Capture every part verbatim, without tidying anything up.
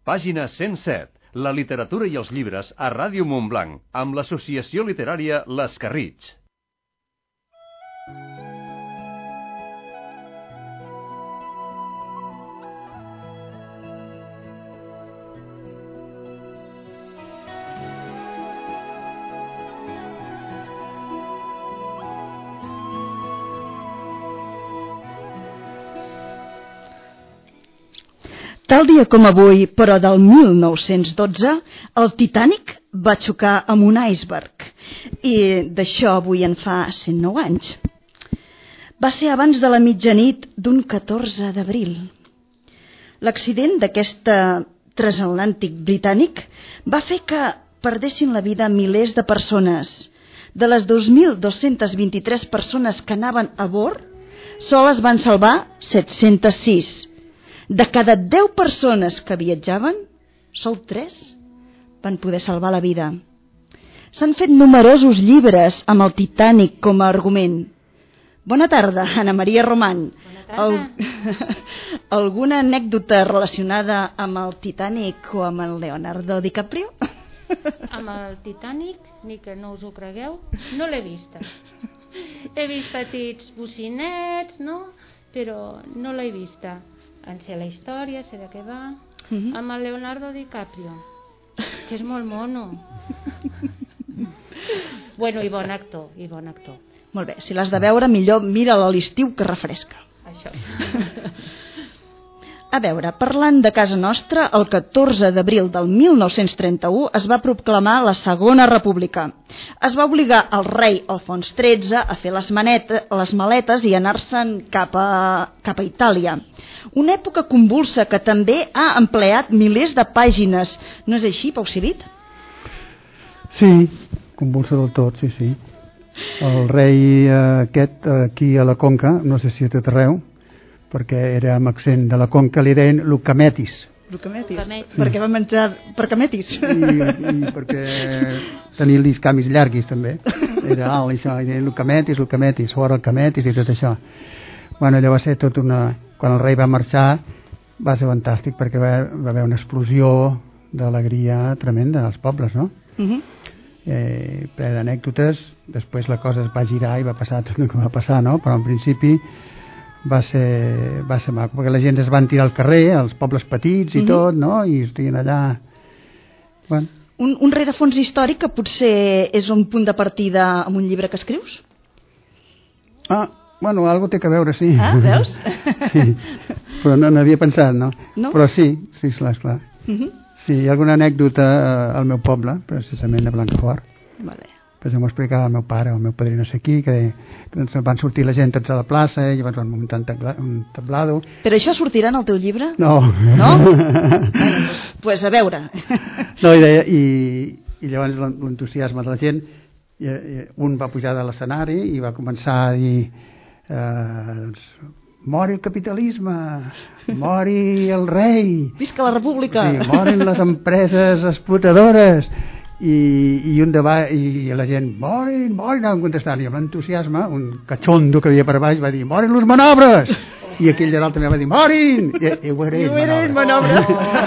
Pàgina cent set. La literatura i els llibres a Ràdio Montblanc, amb l'associació literària L'Escarritx. Tal dia com avui, però del mil nou-cents dotze, el Titanic va xocar amb un iceberg. I d'això avui en fa cent nou anys. Va ser abans de la mitjanit d'un catorze d'abril. L'accident d'aquest transatlàntic britànic va fer que perdessin la vida milers de persones. De les dos mil dos-cents vint-i-tres persones que anaven a bord, sols van salvar set-cents sis. De cada deu persones que viatjaven, sol tres van poder salvar la vida. S'han fet numerosos llibres amb el Titanic com a argument. Bona tarda, Ana Maria Román. Bona tarda. Al... Alguna anècdota relacionada amb el Titanic o amb el Leonardo DiCaprio? Amb el Titanic, ni que no us ho cregueu, no l'he vista. He vist petits bocinets, no? Però no l'he vista. En sé la història, sé de què va. Uh-huh. Amb el Leonardo DiCaprio, que és molt mono. Bueno, i bon actor, i bon actor. Molt bé, si l'has de veure, millor mira-la a l'estiu, que refresca. Això. A veure, parlant de casa nostra, el catorze d'abril del mil nou-cents trenta-u es va proclamar la Segona República. Es va obligar el rei Alfons tretze a fer les, maneta, les maletes i anar-se'n cap a, cap a Itàlia. Una època convulsa que també ha empleat milers de pàgines. No és així, Pau Civit? Sí, convulsa del tot, sí, sí. El rei eh, aquest, aquí a la Conca, no sé si a tot arreu, perquè era amb accent de la Conca, li deien Lucametis. Lucametis? Sí. Perquè va menjar per cametis. I, i perquè tenia els camis llarguis, també. Era alt, això, i deien Lucametis, Lucametis, fora el cametis i tot això. Bueno, allò va ser tot una... Quan el rei va marxar va ser fantàstic, perquè va, va haver una explosió d'alegria tremenda als pobles, no? Uh-huh. Eh, ple d'anècdotes, després la cosa es va girar i va passar tot el que va passar, no? Però en principi va ser, va ser maco, perquè la gent es van tirar al carrer, als pobles petits i uh-huh. tot, no? I estiguin allà... Bueno. Un, un rerefons històric que potser és un punt de partida amb un llibre que escrius? Ah, bueno, algo té que veure, sí. Ah, veus? Sí, però no n'havia pensat, no? No? Però sí, sí, esclar, esclar. Uh-huh. Sí, hi ha alguna anècdota al meu poble, precisament a Blancafort. Vale. Pues m'ho explicava el meu pare o el meu padrí no sé qui, que doncs, van sortir la gent tots a la plaça i llavors van muntar un, tabla, un tablado. Però això sortirà en el teu llibre? No. No? Bueno, doncs, pues a veure. No, i, deia, i, i llavors l'entusiasme de la gent, i, i un va pujar de l'escenari i va començar a dir eh, doncs, mori el capitalisme, mori el rei, visca la república, sí, morin les empreses explotadores. I, i un davant, i la gent morin, morin, anaven contestant, i amb entusiasme un catxondo que havia per baix va dir morin los manobres, i aquell de dalt també va dir morin, i, i ho era ell, manobres.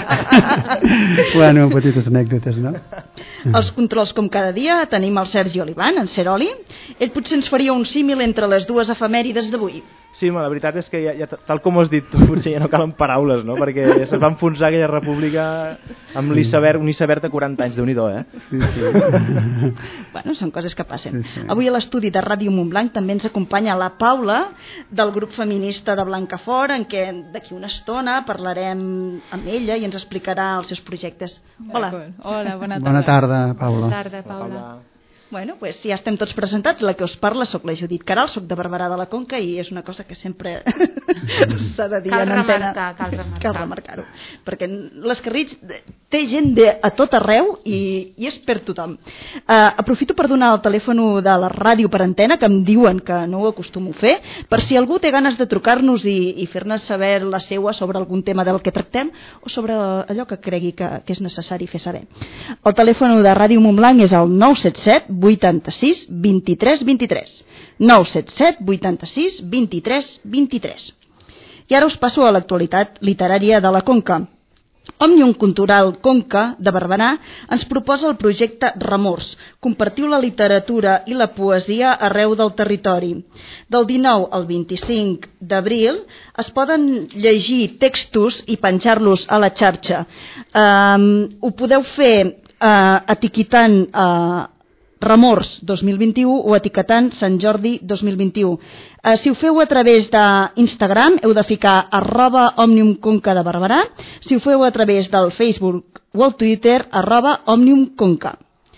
Bueno, petites anècdotes, no? Els controls com cada dia tenim el Sergi Olivan, en Seroli. Ell potser ens faria un símil entre les dues efemèrides d'avui. Sí, la veritat és que ja, ja, tal com ho has dit tu, potser ja no calen paraules, no? Perquè es va enfonsar aquella república amb sí. l'iceberg, un iceberg de quaranta anys, Déu-n'hi-do, eh? Sí, sí. Bueno, són coses que passen. Sí, sí. Avui a l'estudi de Ràdio Montblanc també ens acompanya la Paula, del grup feminista de Blancafort, en què d'aquí una estona parlarem amb ella i ens explicarà els seus projectes. Hola. Hola, bona tarda. Bona tarda, Paula. Bona tarda, Paula. Bueno, pues ja estem tots presentats. La que us parla soc la Judit Caral, soc de Barberà de la Conca i és una cosa que sempre s'ha de dir cal en antena. Remarcar, cal remarcar. Cal remarcar-ho. Perquè l'Escarritx té gent de, a tot arreu i, i és per tothom. Uh, aprofito per donar el telèfon de la ràdio per antena, que em diuen que no ho acostumo a fer, per si algú té ganes de trucar-nos i, i fer-ne saber la seua sobre algun tema del que tractem o sobre allò que cregui que, que és necessari fer saber. El telèfon de Ràdio Montblanc és el nou set set vuitanta-sis vint-i-tres vint-i-tres. nou set set vuitanta-sis vint-i-tres vint-i-tres. I ara us passo a l'actualitat literària de la Conca. Òmnium Cultural Conca de Barberà ens proposa el projecte Remors, compartiu la literatura i la poesia arreu del territori. Del dinou al vint-i-cinc d'abril es poden llegir textos i penjar-los a la xarxa. Um, ho podeu fer uh, etiquetant uh, Remors dos mil vint-i-u o etiquetant Sant Jordi dos mil vint-i-u. Eh, si ho feu a través d'Instagram heu de ficar arroba Òmnium Conca de Barberà, si ho feu a través del Facebook o el Twitter arroba Òmnium Conca.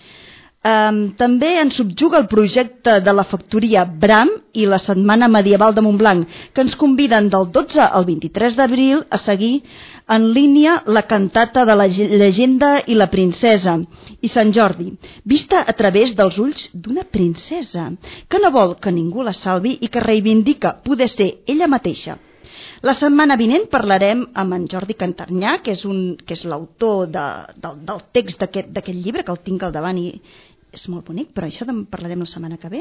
Um, també ens subjuga el projecte de la factoria Bram i la Setmana Medieval de Montblanc, que ens conviden del dotze al vint-i-tres d'abril a seguir en línia la cantata de la llegenda i la princesa i Sant Jordi, vista a través dels ulls d'una princesa que no vol que ningú la salvi i que reivindica poder ser ella mateixa. La setmana vinent parlarem amb en Jordi Cantarnyà, que és, un, que és l'autor de, del, del text d'aquest llibre, que el tinc al davant i és molt bonic, però això en parlarem la setmana que ve.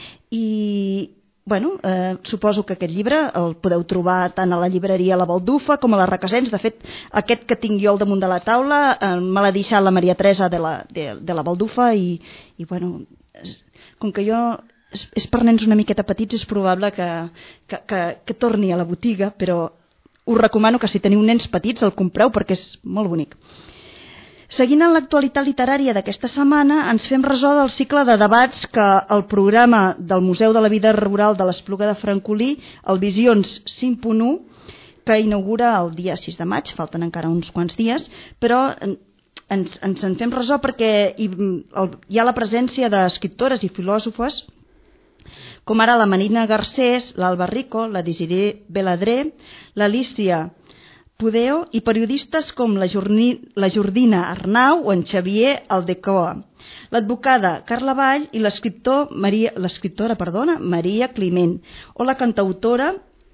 I bueno, eh, suposo que aquest llibre el podeu trobar tant a la llibreria La Baldufa com a la Requesens. De fet, aquest que tinc jo al damunt de la taula eh, me l'ha deixat la Maria Teresa de la, de, de la Baldufa i, i bueno, és, com que jo és, és per nens una miqueta petits, és probable que, que, que, que torni a la botiga, però us recomano que si teniu nens petits el compreu perquè és molt bonic. Seguint en l'actualitat literària d'aquesta setmana, ens fem ressò del cicle de debats que el programa del Museu de la Vida Rural de l'Espluga de Francolí, el Visions cinc punt u, que inaugura el dia sis de maig, falten encara uns quants dies, però ens, ens en fem ressò perquè hi, el, hi ha la presència d'escriptores i filòsofes com ara la Marina Garcés, l'Alba Rico, la Desiree Beladré, l'Alicia Pudeo i periodistes com la, Jorni, la Jordina Arnau o en Xavier Aldecoa, l'advocada Carla Vall i l'escriptor Maria, l'escriptora perdona, Maria Climent o la cantautora.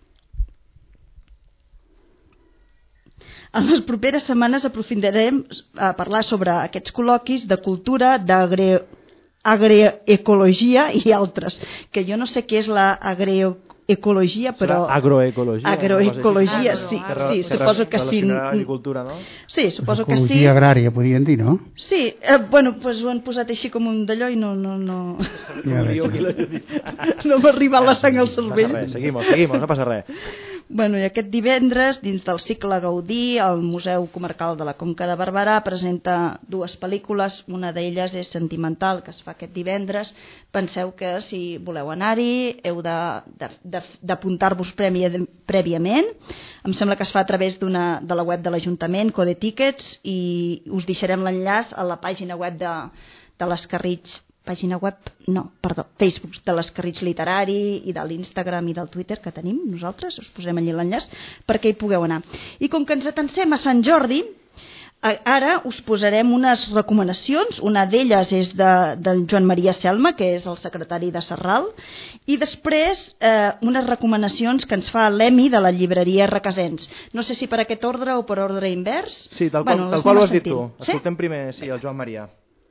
En les properes setmanes aprofundirem a parlar sobre aquests col·loquis de cultura, d'agroecologia i altres, que jo no sé què és l'agroecologia, ecologia, però... Serà agroecologia. Agroecologia, sí, sí, suposo que sí. Agricultura, no? Sí, suposo que sí. Ecologia agrària, podien dir, no? Sí, eh, bueno, doncs ho han posat així com un d'allò i no... No, no... Ja no m'ha arribat la sang al cervell. No passa res, seguim, seguim, no passa res. Bueno, i aquest divendres, dins del cicle Gaudí, el Museu Comarcal de la Conca de Barberà presenta dues pel·lícules, una d'elles és Sentimental, que es fa aquest divendres. Penseu que si voleu anar-hi heu d'apuntar-vos prèviament. Em sembla que es fa a través d'una de la web de l'Ajuntament, Code Tickets, i us deixarem l'enllaç a la pàgina web de, de l'Escarritx. Pàgina web, no, perdó, Facebook de l'Escarritx Literari i de l'Instagram i del Twitter que tenim nosaltres, us posem allà l'enllaç perquè hi pugueu anar. I com que ens atansem a Sant Jordi, ara us posarem unes recomanacions, una d'elles és de, del Joan Maria Selma, que és el secretari de Serral, i després eh, unes recomanacions que ens fa l'Emi de la llibreria Requesens. No sé si per aquest ordre o per ordre invers. Sí, tal qual, bueno, tal qual ho has dit tu. Escoltem sí? primer sí, el Joan Maria.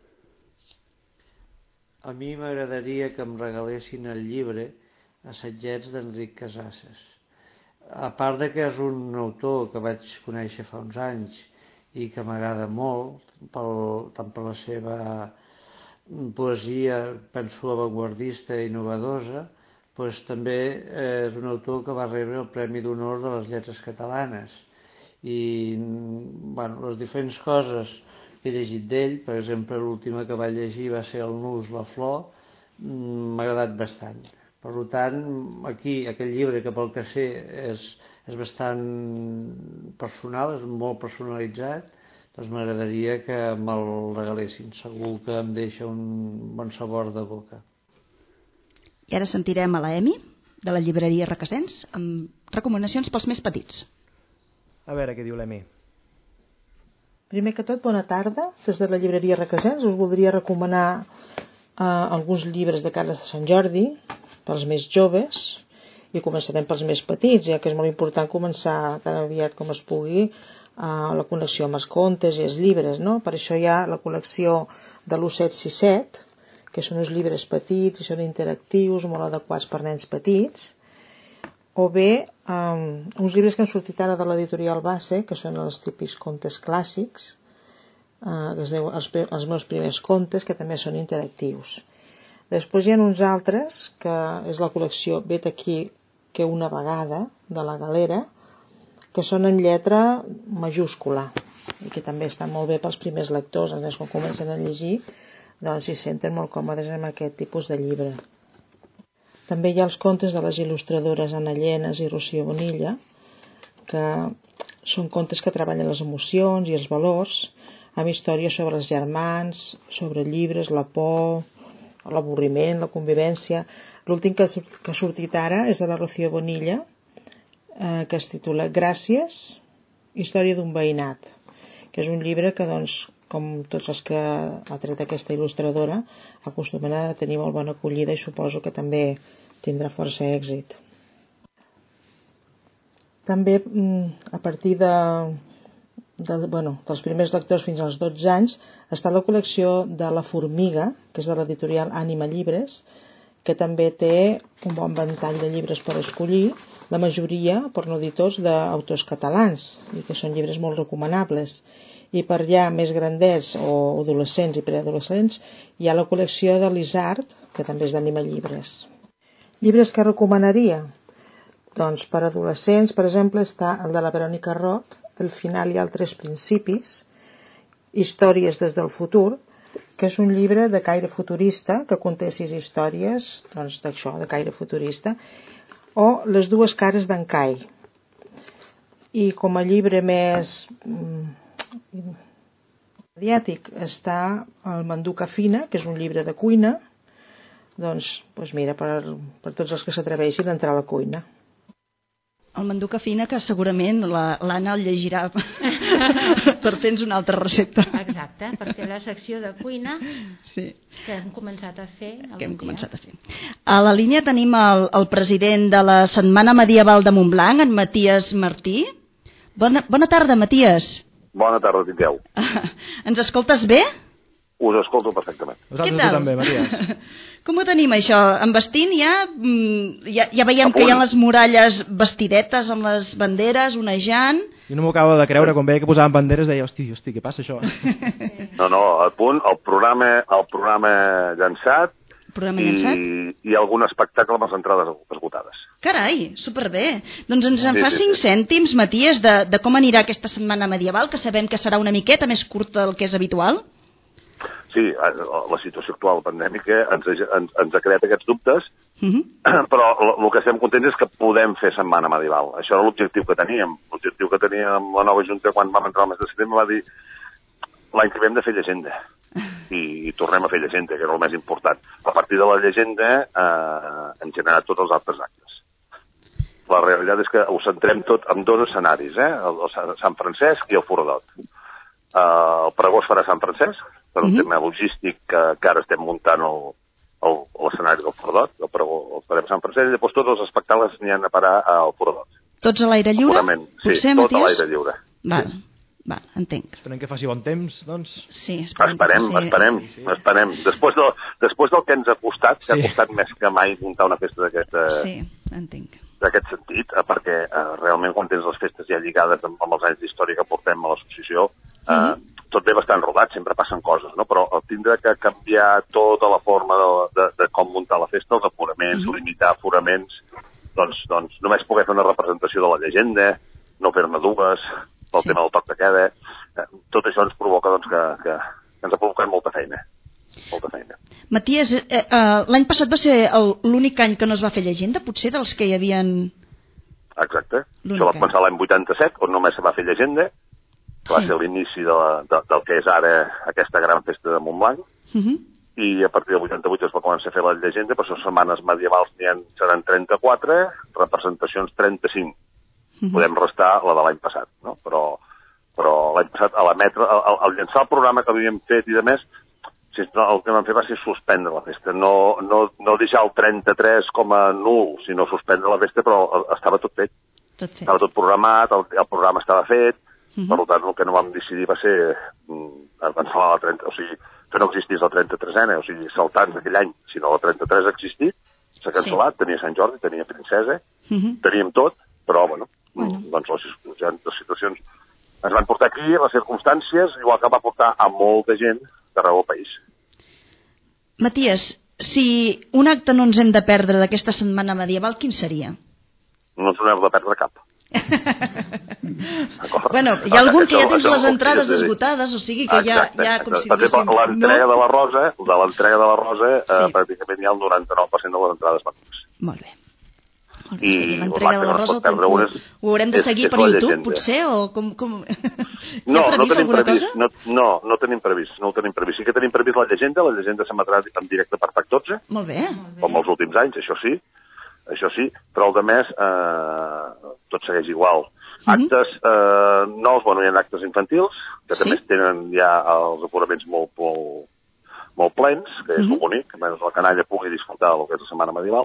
A mi m'agradaria que em regalessin el llibre Assetgets d'Enric Casasses. A part de que és un autor que vaig conèixer fa uns anys i que m'agrada molt, pel, tant per la seva poesia, penso, avantguardista i innovadora, doncs també és un autor que va rebre el Premi d'Honor de les Lletres Catalanes. I bueno, les diferents coses que he llegit d'ell, per exemple, l'última que vaig llegir va ser El nus, la flor, m'ha agradat bastant. Per tant, aquí, aquest llibre, que pel que sé és, és bastant personal, és molt personalitzat, doncs m'agradaria que me'l regalessin. Segur que em deixa un bon sabor de boca. I ara sentirem a la Emi, de la llibreria Requesens, amb recomanacions pels més petits. A veure què diu l'Emi. Primer que tot, bona tarda. Des de la llibreria Requesens us voldria recomanar eh, alguns llibres de cara a Sant Jordi pels més joves, i començarem pels més petits, ja que és molt important començar tan aviat com es pugui eh, la connexió amb els contes i els llibres, no? Per això hi ha la col·lecció de l'u set sis set, que són uns llibres petits i són interactius, molt adequats per nens petits, o bé um, uns llibres que han sortit ara de l'editorial Base, que són els típics contes clàssics, uh, que es diu els, els meus primers contes, que també són interactius. Després hi ha uns altres, que és la col·lecció Vet aquí que una vegada, de la Galera, que són en lletra majúscula, i que també estan molt bé pels primers lectors, a més quan comencen a llegir, doncs s'hi senten molt còmodes amb aquest tipus de llibre. També hi ha els contes de les il·lustradores Anna Llenas i Rocío Bonilla, que són contes que treballen les emocions i els valors, amb històries sobre els germans, sobre llibres, la por, l'avorriment, la convivència. L'últim que ha sortit ara és de la Rocío Bonilla, eh, que es titula Gràcies, història d'un veïnat, que és un llibre que, doncs, com tots els que ha tret aquesta il·lustradora, acostumen a tenir molt bona acollida i suposo que també tindrà força èxit. També, a partir de, de, bueno, dels primers lectors fins als dotze anys, està la col·lecció de La Formiga, que és de l'editorial Ànima Llibres, que també té un bon ventall de llibres per escollir, la majoria, per no dir tots, d'autors catalans, i que són llibres molt recomanables. I per ja més grandets o adolescents i preadolescents hi ha la col·lecció de l'Isart, que també és d'Ànima Llibres. Llibres que recomanaria? Doncs per adolescents, per exemple, està el de la Verònica Roth, El final i altres principis, Històries des del futur, que és un llibre de caire futurista, que conté sis històries, doncs d'això, de caire futurista, o Les dues cares d'en Cai. I com a llibre més mediàtic està el Manduca Fina, que és un llibre de cuina, doncs, doncs mira, per, per tots els que s'atreveixin a entrar a la cuina. El Manduca Fina, que segurament l'Anna el llegirà per fer-nos una altra recepta. Exacte, per fer la secció de cuina sí. que hem començat a fer. Que hem començat a fer. A la línia tenim el, el president de la Setmana Medieval de Montblanc, en Matías Martí. Bona, bona tarda, Matías. Bona tarda, tingueu. Ens escoltes bé? Us escolto perfectament. Què tal? També, Matías. Com ho tenim, això? Envestint ja, ja, ja veiem que hi ha les muralles vestidetes amb les banderes, onejant. Jo no m'ho acabo de creure, quan veia que posaven banderes, deia, hosti, hosti, què passa això? No, no, a punt, el programa, el programa llançat, programa i, llançat? i algun espectacle amb les entrades esgotades. Carai, superbé. Doncs ens en sí, fa sí, cinc sí. cèntims, Matías, de, de com anirà aquesta setmana medieval, que sabem que serà una miqueta més curta del que és habitual. Sí, la situació actual pandèmica ens, ens, ens ha creat aquests dubtes, uh-huh. però el que estem contents és que podem fer setmana medieval. Això era l'objectiu que teníem. L'objectiu que teníem la nova Junta quan vam entrar al mes de setembre va dir l'any que ve hem de fer llegenda. I, i tornem a fer llegenda, que era el més important. A partir de la llegenda eh, hem generat tots els altres actes. La realitat és que ho centrem tot en dos escenaris, eh? el, el Sant Francesc i el Foradot. Eh, el pregó es farà a Sant Francesc, per un uh-huh. tema logístic que, que ara estem muntant l'escenari del Foradot, el pregó el farem a Sant Francesc, i després tots els espectacles n'hi han a parar al Foradot. Tots a l'aire lliure? Purament, sí, potser, tot Matías? a l'aire lliure. Val, sí. val, entenc. Esperem que faci bon temps, doncs. Sí, esperem. Esperem, sí. esperem, sí. esperem. Després, de, després del que ens ha costat, que sí. ha costat més que mai muntar una festa d'aquest sí, entenc. d'aquest sentit, eh, perquè eh, realment quan tens les festes ja lligades amb, amb els anys d'història que portem a l'associació, eh, mm-hmm. tot ve bastant rodat, sempre passen coses, no? Però el tindre que canviar tota la forma de, de, de com muntar la festa, els aforaments, mm-hmm. limitar aforaments, doncs, doncs només poder fer una representació de la llegenda, no fer-ne dues, pel sí. tema del toc de queda, eh, tot això ens provoca doncs, que, que, que ens ha provocat molta feina. Molta feina. Matías, eh, eh, l'any passat va ser l'únic any que no es va fer llegenda, potser dels que hi havien... Exacte. Això va començar l'any vuitanta-set, on només se va fer llegenda, que va sí. ser l'inici de la, de, del que és ara aquesta gran festa de Montblanc, uh-huh. i a partir del vuitanta-vuit es va començar a fer la llegenda, però les setmanes medievals n'hi ha, seran trenta-quatre, representacions trenta-cinc. Uh-huh. Podem restar la de l'any passat, no? Però, però l'any passat, a l'emetre, al, al llançar el programa que havíem fet i de més, el que vam fer va ser suspendre la festa, no, no, no deixar el trenta-tres com a nul, sinó suspendre la festa, però estava tot fet. Tot fet. Estava tot programat, el, el programa estava fet, uh-huh. per tant el que no vam decidir va ser cancel·lar la trenta, o sigui, que no existís el trenta-tresena, o sigui, saltar-nos aquell any, sinó el trenta-tres ha existit, s'ha cancel·lat, sí. Tenia Sant Jordi, tenia Princesa, uh -huh. teníem tot, però, bueno, bueno. doncs les, les situacions ens van portar aquí, les circumstàncies, igual que va portar a molta gent d'arreu del país. Matías, si un acte no ens hem de perdre d'aquesta setmana medieval, quin seria? No ens n'hem de perdre cap. Bueno, hi ha algun que ja tens les entrades esgotades, o sigui que ja, ja com si diguéssim... L'entrega de la Rosa, de l'entrega de la Rosa, eh, pràcticament hi ha el noranta-nou per cent de les entrades vendudes. Molt bé. I l'entrega de la Rosa ho, ho haurem de seguir per YouTube, potser? O com, com... No, no tenim previst, no, no, no tenim previst, no ho tenim previst. Sí que tenim previst la llegenda, la llegenda s'emetrà en directe per P A C dotze, molt bé. Com els últims anys, això sí, això sí, però el de més eh, tot segueix igual. Uh-huh. Actes eh, nous, bueno, hi ha actes infantils, que sí? també tenen ja els apuraments molt, molt, molt plens, que és uh-huh. molt bonic, que menys la canalla pugui disfrutar del que és la Setmana Medieval.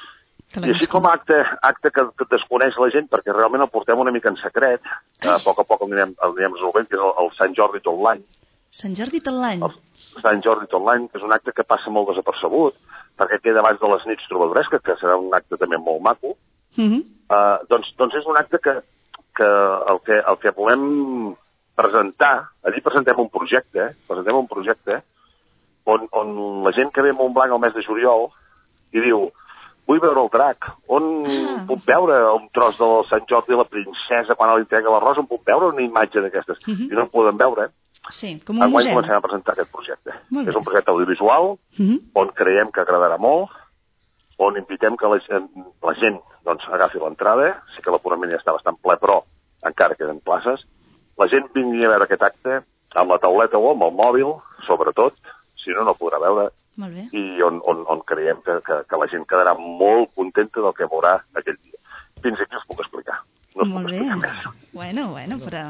I així com a acte, acte que, que desconeix la gent, perquè realment el portem una mica en secret, que a poc a poc el anirem, el anirem resolvent, que és el, el Sant Jordi tot l'any. Sant Jordi tot l'any? El Sant Jordi tot l'any, que és un acte que passa molt desapercebut, perquè queda abans de les nits trobadoresques, que serà un acte també molt maco. Uh-huh. uh, doncs, doncs és un acte que, que, el que el que volem presentar, allí presentem un projecte, eh? presentem un projecte on, on la gent que ve a Montblanc el mes de juliol i diu: vull veure el drac, on ah. puc veure un tros del Sant Jordi i la princesa quan li entrega la rosa, on puc veure una imatge d'aquestes? Uh-huh. I no ho podem veure. Sí, com un Enguany museu. comencem a presentar aquest projecte. És un projecte audiovisual, uh-huh. on creiem que agradarà molt, on invitem que la gent, la gent doncs, agafi l'entrada, sí que l'aforament ja està bastant ple, però encara queden places. La gent vingui a veure aquest acte amb la tauleta o amb el mòbil, sobretot, si no, no podrà veure. Molt bé. I on, on, on creiem que, que, que la gent quedarà molt contenta del que veurà aquell dia. Fins aquí us puc explicar. No us molt puc bé. explicar més. Bueno, bueno, però...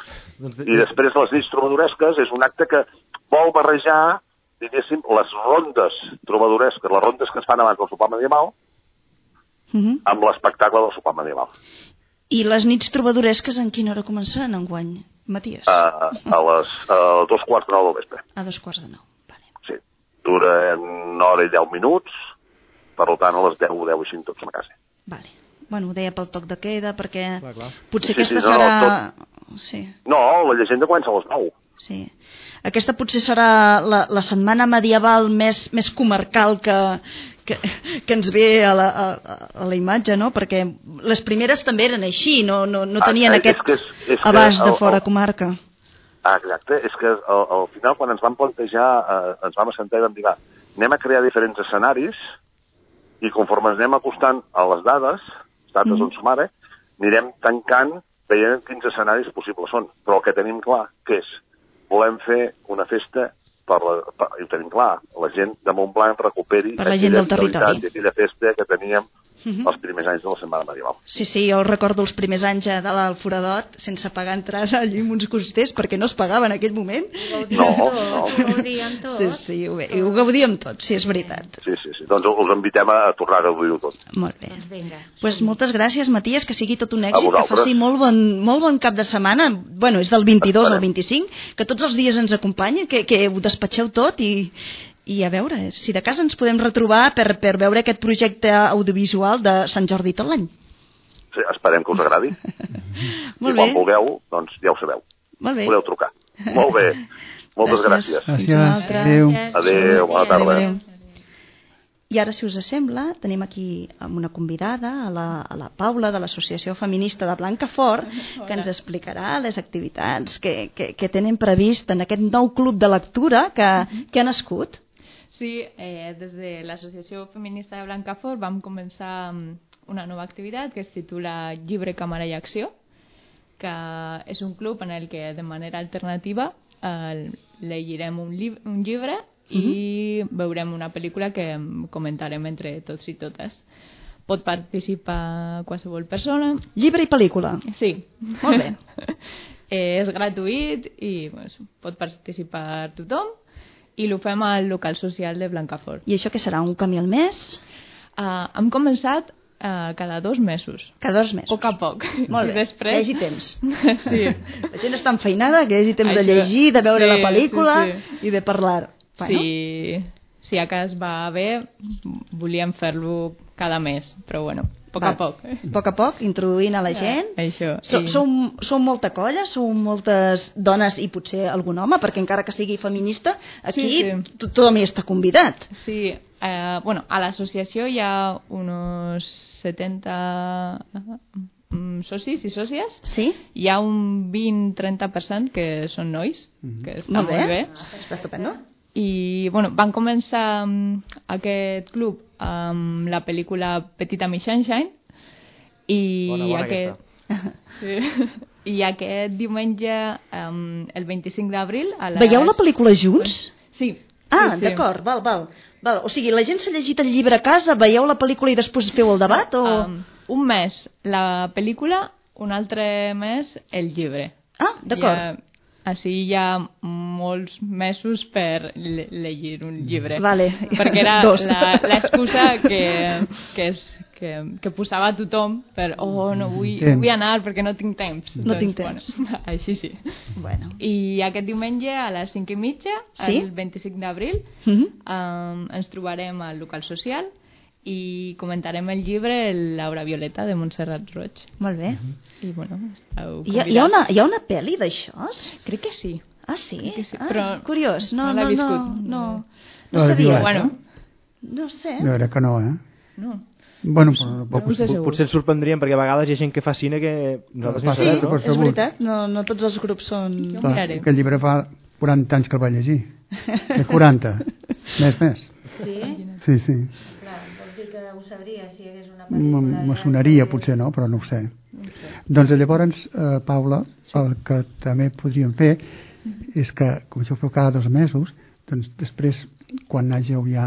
I després les nits trobadoresques és un acte que vol barrejar, diguéssim, les rondes trobadoresques, les rondes que es fan abans del sopar medieval, uh-huh. amb l'espectacle del sopar medieval. I les nits trobadoresques en quina hora començaran enguany, Matías? A, a les a dos quarts de nou del vespre. A dos quarts de nou. Sí, dura una hora i deu minuts, per tant a les deu, deu i cinc tots a casa. Vale. Bueno, ho deia pel toc de queda, perquè clar, clar. potser sí, aquesta sí, no, serà... No, tot... sí. no, la llegenda comença a les nou. Sí. Aquesta potser serà la, la setmana medieval més, més comarcal que, que, que ens ve a la, a, a la imatge, no? Perquè les primeres també eren així, no, no, no tenien ah, aquest és és, és abast de fora el, comarca. Ah, exacte, és que al, al final quan ens vam plantejar, eh, ens vam assentar i vam dir, va, anem a crear diferents escenaris i conforme ens anem acostant a les dades, dates mm. on som ara, anirem tancant veient quins escenaris possibles són. Però el que tenim clar, que és, volem fer una festa, per la, per, i ho tenim clar, la gent de Montblanc recuperi per la gent del territori. Aquella festa que teníem uh-huh. els primers anys de la Setmana Medieval. Sí, sí, jo recordo els primers anys de l'Alforadot sense pagar entrada allí amb uns costers perquè no es pagava en aquell moment. Ho gaudíem no, tot, no. Ho gaudíem tot. Sí, sí, ho, ho gaudíem tot, sí, és veritat. Sí, sí, sí. Doncs us invitem a tornar a gaudir-ho tot. Molt bé. Doncs vinga. Pues moltes gràcies, Matías, que sigui tot un èxit, que faci molt bon, molt bon cap de setmana. Bueno, és del vint-i-dos al vint-i-cinc, que tots els dies ens acompanya, que, que ho despatxeu tot i... I a veure, si de casa ens podem retrobar per, per veure aquest projecte audiovisual de Sant Jordi tot l'any. Sí, esperem que us agradi. Molt I bé. quan vulgueu, doncs ja ho sabeu. Molt bé. Podeu trucar. Molt bé. Moltes gràcies. gràcies. gràcies. Adéu. Adéu, bona tarda. Adéu. I ara, si us sembla, tenim aquí una convidada, a la, a la Paula, de l'Associació Feminista de Blancafort, que ens explicarà les activitats que, que, que tenen previst en aquest nou club de lectura que, que ha nascut. Sí, eh, des de l'Associació Feminista de Blancafort vam començar una nova activitat que es titula Llibre, Càmera i Acció, que és un club en el que de manera alternativa eh, llegirem un, lli un llibre i veurem una pel·lícula que comentarem entre tots i totes. Pot participar qualsevol persona. Llibre i pel·lícula? Sí. Molt bé. eh, és gratuït i pues, pot participar tothom i ho fem al local social de Blancafort. I això què serà? Un camí al mes? Uh, hem començat uh, cada dos mesos. Cada dos mesos. Poc a poc. Molt bé, després... que hi hagi temps. Sí. La gent està enfeinada, que hi hagi temps això... de llegir, de veure sí, la pel·lícula sí, sí. i de parlar. Bueno. Sí, si a cas va bé, volíem fer-lo cada mes, però bueno, a poc a poc. A poc a poc, introduint a la gent. Eh, això. So, I... Sou, sou molta colla, sou moltes dones i potser algun home, perquè encara que sigui feminista, aquí sí, sí. tothom hi està convidat. Sí, eh, bueno, a l'associació hi ha uns setanta socis i sòcies. Sí? Hi ha un vint a trenta per cent que són nois, mm-hmm. que està molt bé. Molt bé. Està estupendo. I bueno, van començar um, aquest club amb la pel·lícula Petita Miss Sunshine i bona, bona aquest... sí. I aquest diumenge, um, el vint-i-cinc d'abril... Les... Veieu la pel·lícula junts? Sí. Ah, sí, sí. d'acord, val, val, val. O sigui, la gent s'ha llegit el llibre a casa, veieu la pel·lícula i després feu el debat? O... Um, un mes la pel·lícula, un altre mes el llibre. Ah, d'acord. Ja... Així hi ha molts mesos per le llegir un llibre. Vale. Perquè era l'excusa que, que, és, que, que posava tothom per oh, no vull, no vull anar perquè no tinc temps. No doncs, tinc temps. Bueno, així sí. Bueno. I aquest diumenge a les cinc i mitja, sí? El vint-i-cinc d'abril, uh-huh. um, ens trobarem al local social i comentarem el llibre Laura Violeta de Montserrat Roig. Molt bé. I bueno, esteu hi ha, hi ha una, hi ha una pel·li d'això? Crec que sí. Ah, sí? Que sí. Ah, Però curiós. No, no, no l'he no, viscut. No, no, no, no sabia. Bueno, no sé. No era que no, eh? No. Bueno, però, no, no potser, potser ens sorprendríem perquè a vegades hi ha gent que fa cine que nosaltres sí, sabem, no? és veritat, no, no tots els grups són... Jo miraré. Aquest llibre fa quaranta anys que el vaig llegir. De quaranta. Més, més. Sí? Sí, sí. Clar, vol dir que ho sabria si hi hagués una pel·lícula... Me sonaria, potser no, però no ho sé. Okay. Doncs llavors, eh, Paula, sí. El que també podríem fer és que, com això ho feu cada dos mesos, doncs després, quan hàgiu ja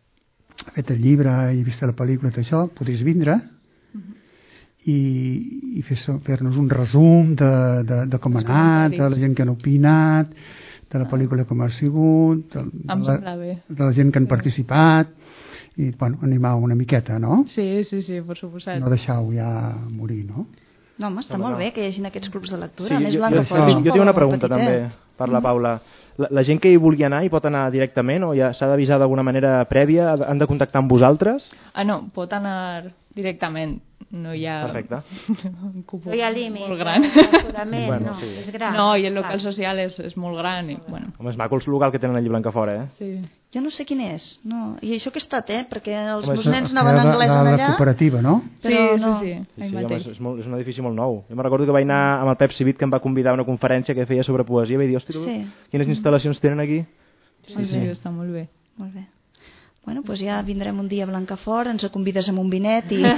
fet el llibre i vist la pel·lícula i tot això, podries vindre uh-huh. i, i fer-nos un resum de, de, de com ha anat, de la gent que han opinat, de la pel·lícula com ha sigut, de, de, la, de la gent que han participat, i bueno, animar una miqueta, no? Sí, sí, sí, per suposat. No deixar-ho ja morir, no? No, home, està no, molt no. bé que hi hagi aquests clubs de lectura. Sí, a més, jo, Blanca jo, jo, jo tinc una pregunta també per la Paula. La, la gent que hi vulgui anar hi pot anar directament o ja s'ha d'avisar d'alguna manera prèvia? Han de contactar amb vosaltres? Ah, no, pot anar directament. No hi ha... Perfecte. Un no hi ha límit. Molt gran. Bueno, no, sí. És gran. No, i el local social és, és molt gran. I, bueno. Home, és maco el local que tenen allí Blancafort, eh? Sí. Jo no sé quin és. No. I això que he estat, eh? Perquè els home, meus nens anaven a anglès allà. La cooperativa, no? Però sí, no. sí, sí. sí, sí home, és, és, molt, és un edifici molt nou. Jo me recordo que vaig anar amb el Pep Civit, que em va convidar a una conferència que feia sobre poesia, i vaig dir, hosti, sí. quines instal·lacions tenen aquí? Sí, sí, sí, està molt bé. Molt bé. Bueno, doncs ja vindrem un dia a Blancafort, ens convides amb un vinet i...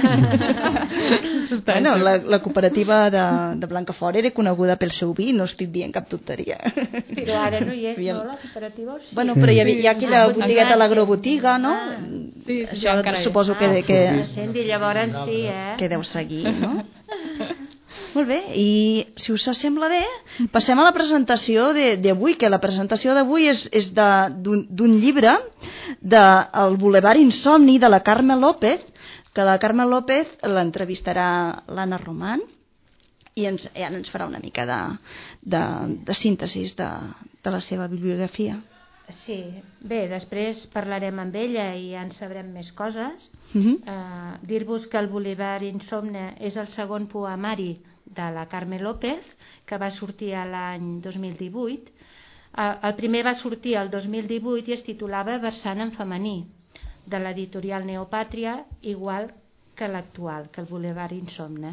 bueno, la, la cooperativa de, de Blancafort era coneguda pel seu vi, no estic dient cap tonteria. Però ara no hi és, no, la cooperativa? Sí. Bueno, però hi ha, hi ha aquella botigueta a l'agrobotiga, no? Sí, sí, això suposo que... Ah, que, que llavors sí, eh? Que deu seguir, no? Molt bé, i si us sembla bé, passem a la presentació d'avui, que la presentació d'avui és, és d'un llibre del Boulevard Insomni de la Carme López, que la Carme López l'entrevistarà l'Anna Roman i ens, ja ens farà una mica de, de, de síntesis de, de la seva bibliografia. Sí, bé, després parlarem amb ella i ja en sabrem més coses. Uh-huh. uh, Dir-vos que el Boulevard Insomne és el segon poemari de la Carme López, que va sortir l'any dos mil divuit. Uh, el primer va sortir el dos mil divuit i es titulava Versant en femení, de l'editorial Neopàtria, igual que l'actual, que el Boulevard Insomne.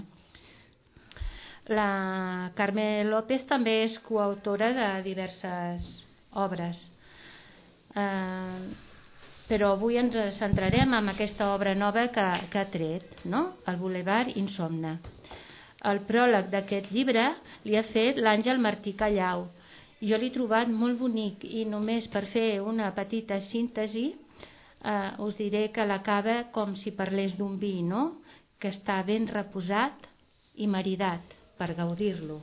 La Carme López també és coautora de diverses obres. Uh, però avui ens centrarem en aquesta obra nova que, que ha tret, no? El Boulevard Insomne. El pròleg d'aquest llibre li ha fet l'Àngel Martí Callau. Jo l'he trobat molt bonic i només per fer una petita síntesi uh, us diré que l'acaba com si parlés d'un vi, no? Que està ben reposat i maridat per gaudir-lo.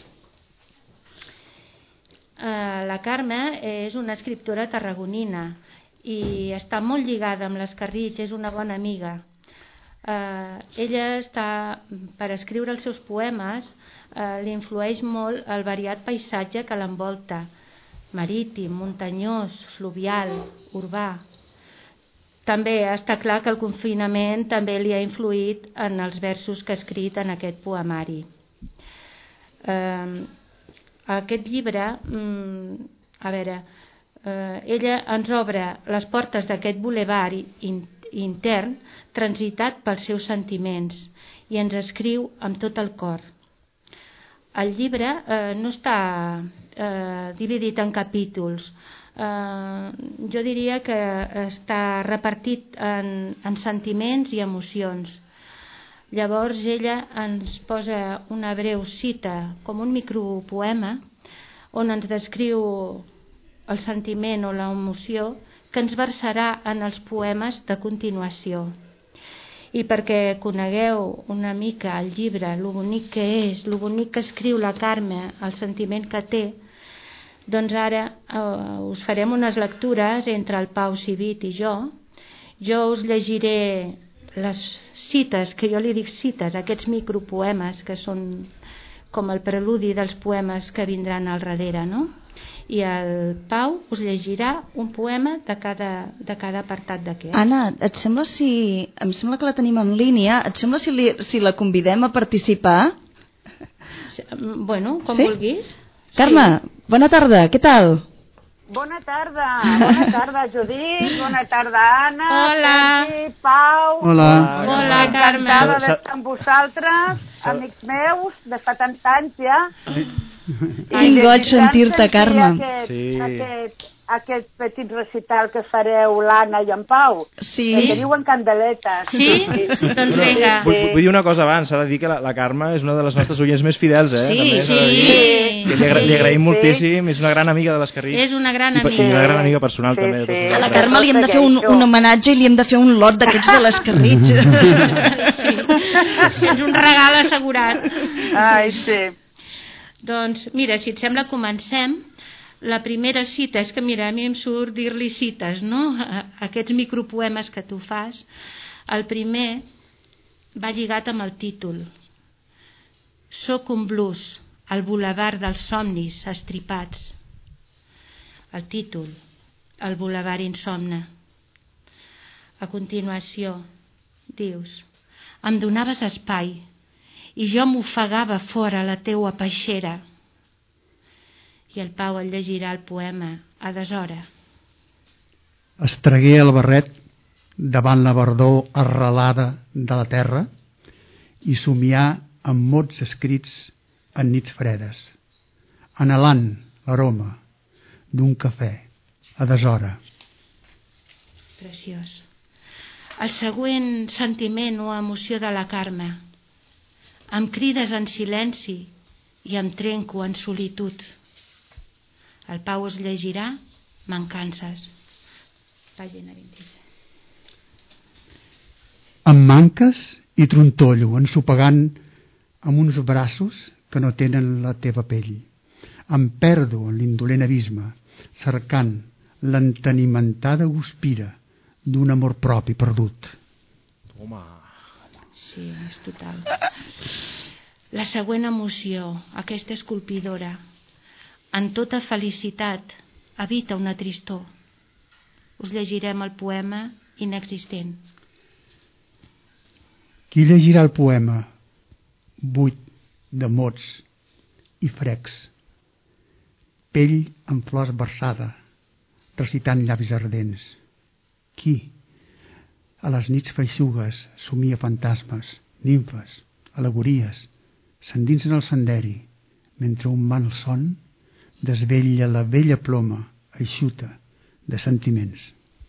Uh, la Carme és una escriptora tarragonina i està molt lligada amb l'Escarritx, és una bona amiga. Uh, ella està, per escriure els seus poemes, uh, li influeix molt el variat paisatge que l'envolta, marítim, muntanyós, fluvial, urbà. també està clar que el confinament també li ha influït en els versos que ha escrit en aquest poemari. Eh, aquest llibre, a veure, eh, ella ens obre les portes d'aquest bulevard in, intern transitat pels seus sentiments i ens escriu amb tot el cor. El llibre eh, no està eh, dividit en capítols. Eh, jo diria que està repartit en, en sentiments i emocions. Llavors ella ens posa una breu cita, com un micropoema, on ens descriu el sentiment o l'emoció que ens versarà en els poemes de continuació. I perquè conegueu una mica el llibre, lo bonic que és, lo bonic que escriu la Carme, el sentiment que té, doncs ara eh, us farem unes lectures entre el Pau Civit i jo. Jo us llegiré les cites, que jo li dic cites, aquests micropoemes que són com el preludi dels poemes que vindran al darrere, no? I el Pau us llegirà un poema de cada, de cada apartat d'aquests. Anna, et sembla si... em sembla que la tenim en línia. Et sembla si, li, si la convidem a participar? Bueno, com sí? vulguis. Carme, sí. Bona tarda, què tal? Bona tarda, bona tarda Judit, bona tarda Anna, hola. Sergi, Pau. Hola. Hola, Carme. Encantada d'estar amb vosaltres, amics meus, de fa tants anys ja. Quin goig sentir-te, Carme. Aquest, sí. aquest, aquest petit recital que fareu l'Anna i en Pau. Sí. Que teniu en candeletes. Sí? sí. Doncs vinga. Vull, vull dir una cosa abans, s'ha de dir que la, la Carme és una de les nostres oients més fidels, eh? Sí, També, sí. sí. Que li, agra li agraïm sí. moltíssim, és una gran amiga de l'Escarrit. És una gran I, amiga. I una gran amiga personal, sí, també. Sí. A la Carme li hem de fer un, un homenatge i li hem de fer un lot d'aquests de l'Escarrit. Sí. És un regal assegurat. Ai, sí. Doncs mira, si et sembla comencem. La primera cita, és que mira, a mi em surt dir-li cites, no? Aquests micropoemes que tu fas. El primer va lligat amb el títol. Soc un blues, al bulevard dels somnis estripats. El títol, el bulevard insomne. A continuació, dius, em donaves espai i jo m'ofegava fora la teua peixera. I el Pau el llegirà el poema a deshora. Es tragué el barret davant la verdor arrelada de la terra i somià amb mots escrits en nits fredes, anhelant l'aroma d'un cafè a deshora. Preciós. El següent sentiment o emoció de la Carme. Em crides en silenci i em trenco en solitud. El Pau es llegirà Mancances. Pàgina vint-i-set. Em manques i trontollo, ensopegant amb uns braços que no tenen la teva pell. Em perdo en l'indolent abisme, cercant l'entenimentada guspira d'un amor propi perdut. Home. Sí, és total. La següent emoció, aquesta esculpidora. En tota felicitat habita una tristor. Us llegirem el poema Inexistent. Qui llegirà el poema buit de mots i frecs, pell amb flors versada, recitant llavis ardents? Qui, a les nits feixugues, somia fantasmes, nimfes, alegories, s'endins en el senderi, mentre un malson desvetlla la vella ploma eixuta de sentiments.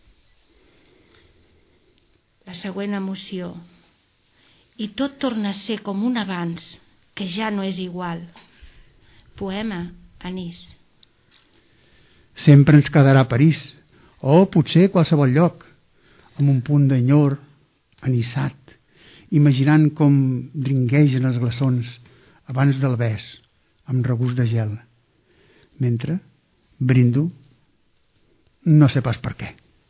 La següent emoció. I tot torna a ser com un abans, que ja no és igual. Poema Anís. Sempre ens quedarà París, o potser qualsevol lloc, amb un punt d'enyor anissat, imaginant com dringuegen els glaçons abans del bes, amb regust de gel. Mentre brindo, no sé pas per què.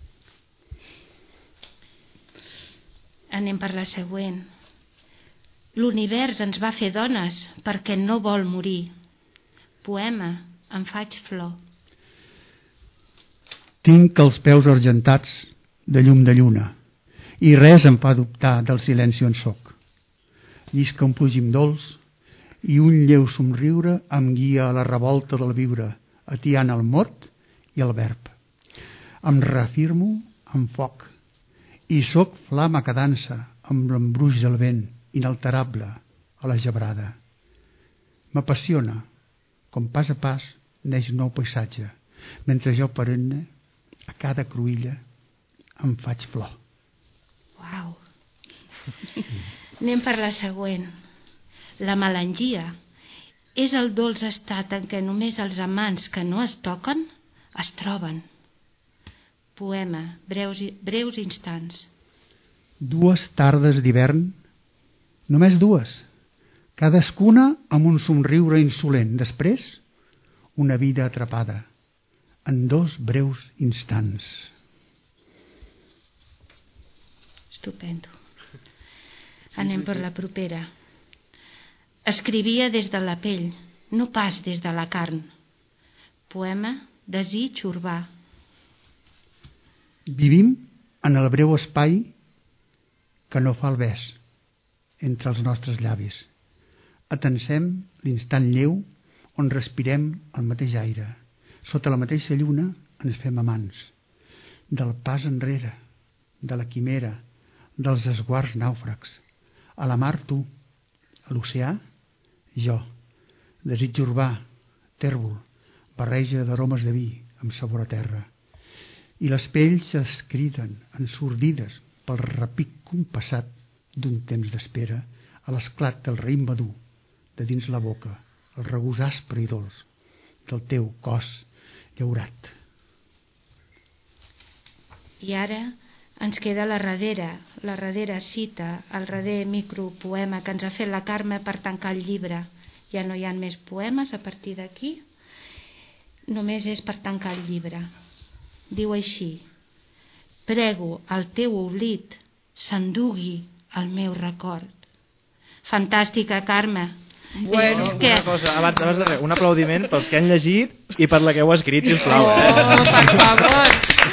Anem per la següent. L'univers ens va fer dones perquè no vol morir. Poema Em faig flor. Tinc els peus argentats de llum de lluna, i res em fa dubtar del silenci on soc. Llisca un plugim dolç i un lleu somriure em guia a la revolta del viure, atiant el mot i el verb. Em reafirmo amb foc i soc flama que dansa amb l'embruix del vent inalterable a la gebrada. M'apassiona, com pas a pas neix un nou paisatge, mentre jo perenne a cada cruïlla em faig flor. Uau! Anem per la següent. La melangia és el dolç estat en què només els amants que no es toquen es troben. Poema, breus, breus instants. Dues tardes d'hivern, només dues, cadascuna amb un somriure insolent. Després, una vida atrapada en dos breus instants. Estupendo. Anem per la propera. Escrivia des de la pell, no pas des de la carn. Poema, desig urbà. Vivim en el breu espai que no fa el bes entre els nostres llavis. Atensem l'instant lleu on respirem el mateix aire. Sota la mateixa lluna ens fem amants. Del pas enrere, de la quimera, dels esguards nàufrags. A la mar tu, a l'oceà jo. Desig urbà, tèrbol, barreja d'aromes de vi amb sabor a terra. I les pells es criden, ensordides pel repic compassat d'un temps d'espera, a l'esclat del raïm madur de dins la boca, el regús aspre i dolç del teu cos llaurat. I ara ens queda la darrera, la darrera cita, el darrer micropoema que ens ha fet la Carme per tancar el llibre. Ja no hi ha més poemes a partir d'aquí, només és per tancar el llibre. Diu així: prego al teu oblit s'endugui el meu record. Fantàstica, Carme. Bueno, que... una cosa, abans, abans de res, un aplaudiment pels que han llegit i per la que heu escrit, sisplau. Eh? Oh, per favor.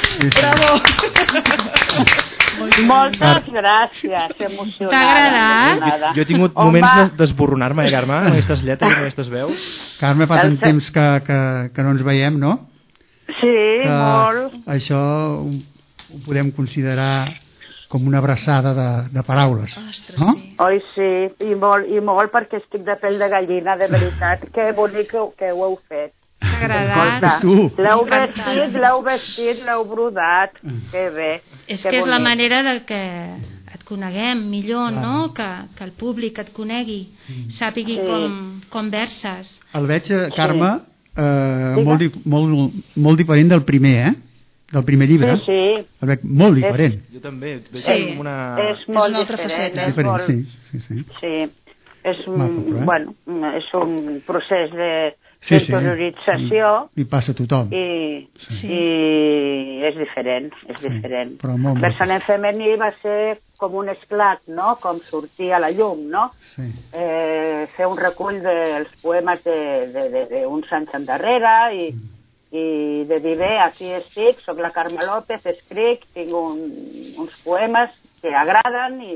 Bravo. Moltes gràcies, emocionada. T'ha agradat? Jo, jo he tingut Home. moments d'esborronar-me, eh, Carme, amb aquestes lletres i amb aquestes veus. Carme, fa tant temps que, que, que no ens veiem, no? Sí, que molt. Això ho, ho podem considerar com una abraçada de, de paraules. Ostres, no? Sí. Oi, sí, i molt, i molt perquè estic de pell de gallina, de veritat. Que bonic que, que ho heu fet. T'ha agradat? L'heu vestit, l'heu vestit, l'heu brodat. Que bé. És que que és bonic. la manera de que et coneguem millor, ah. no? Que, que el públic et conegui, mm. sàpigui sí. com, com verses. El veig, Carme, sí. eh, molt, di molt, molt diferent del primer, eh? Del primer llibre. Sí, sí. El veig molt diferent. És, jo també. Sí. Una... És molt és diferent. És diferent, molt... sí. sí, sí. sí. És un, Maco, eh? bueno, és un procés de sí, interiorització. Sí. I passa a tothom. I, sí. I és diferent, és sí. diferent. Però molt, molt. Versament femení va ser com un esclat, no? Com sortir a la llum, no? Sí. Eh, fer un recull dels poemes d'uns de, de, de, de anys endarrere i, mm. i de dir, bé, aquí estic, soc la Carme López, escric, tinc un, uns poemes que agraden i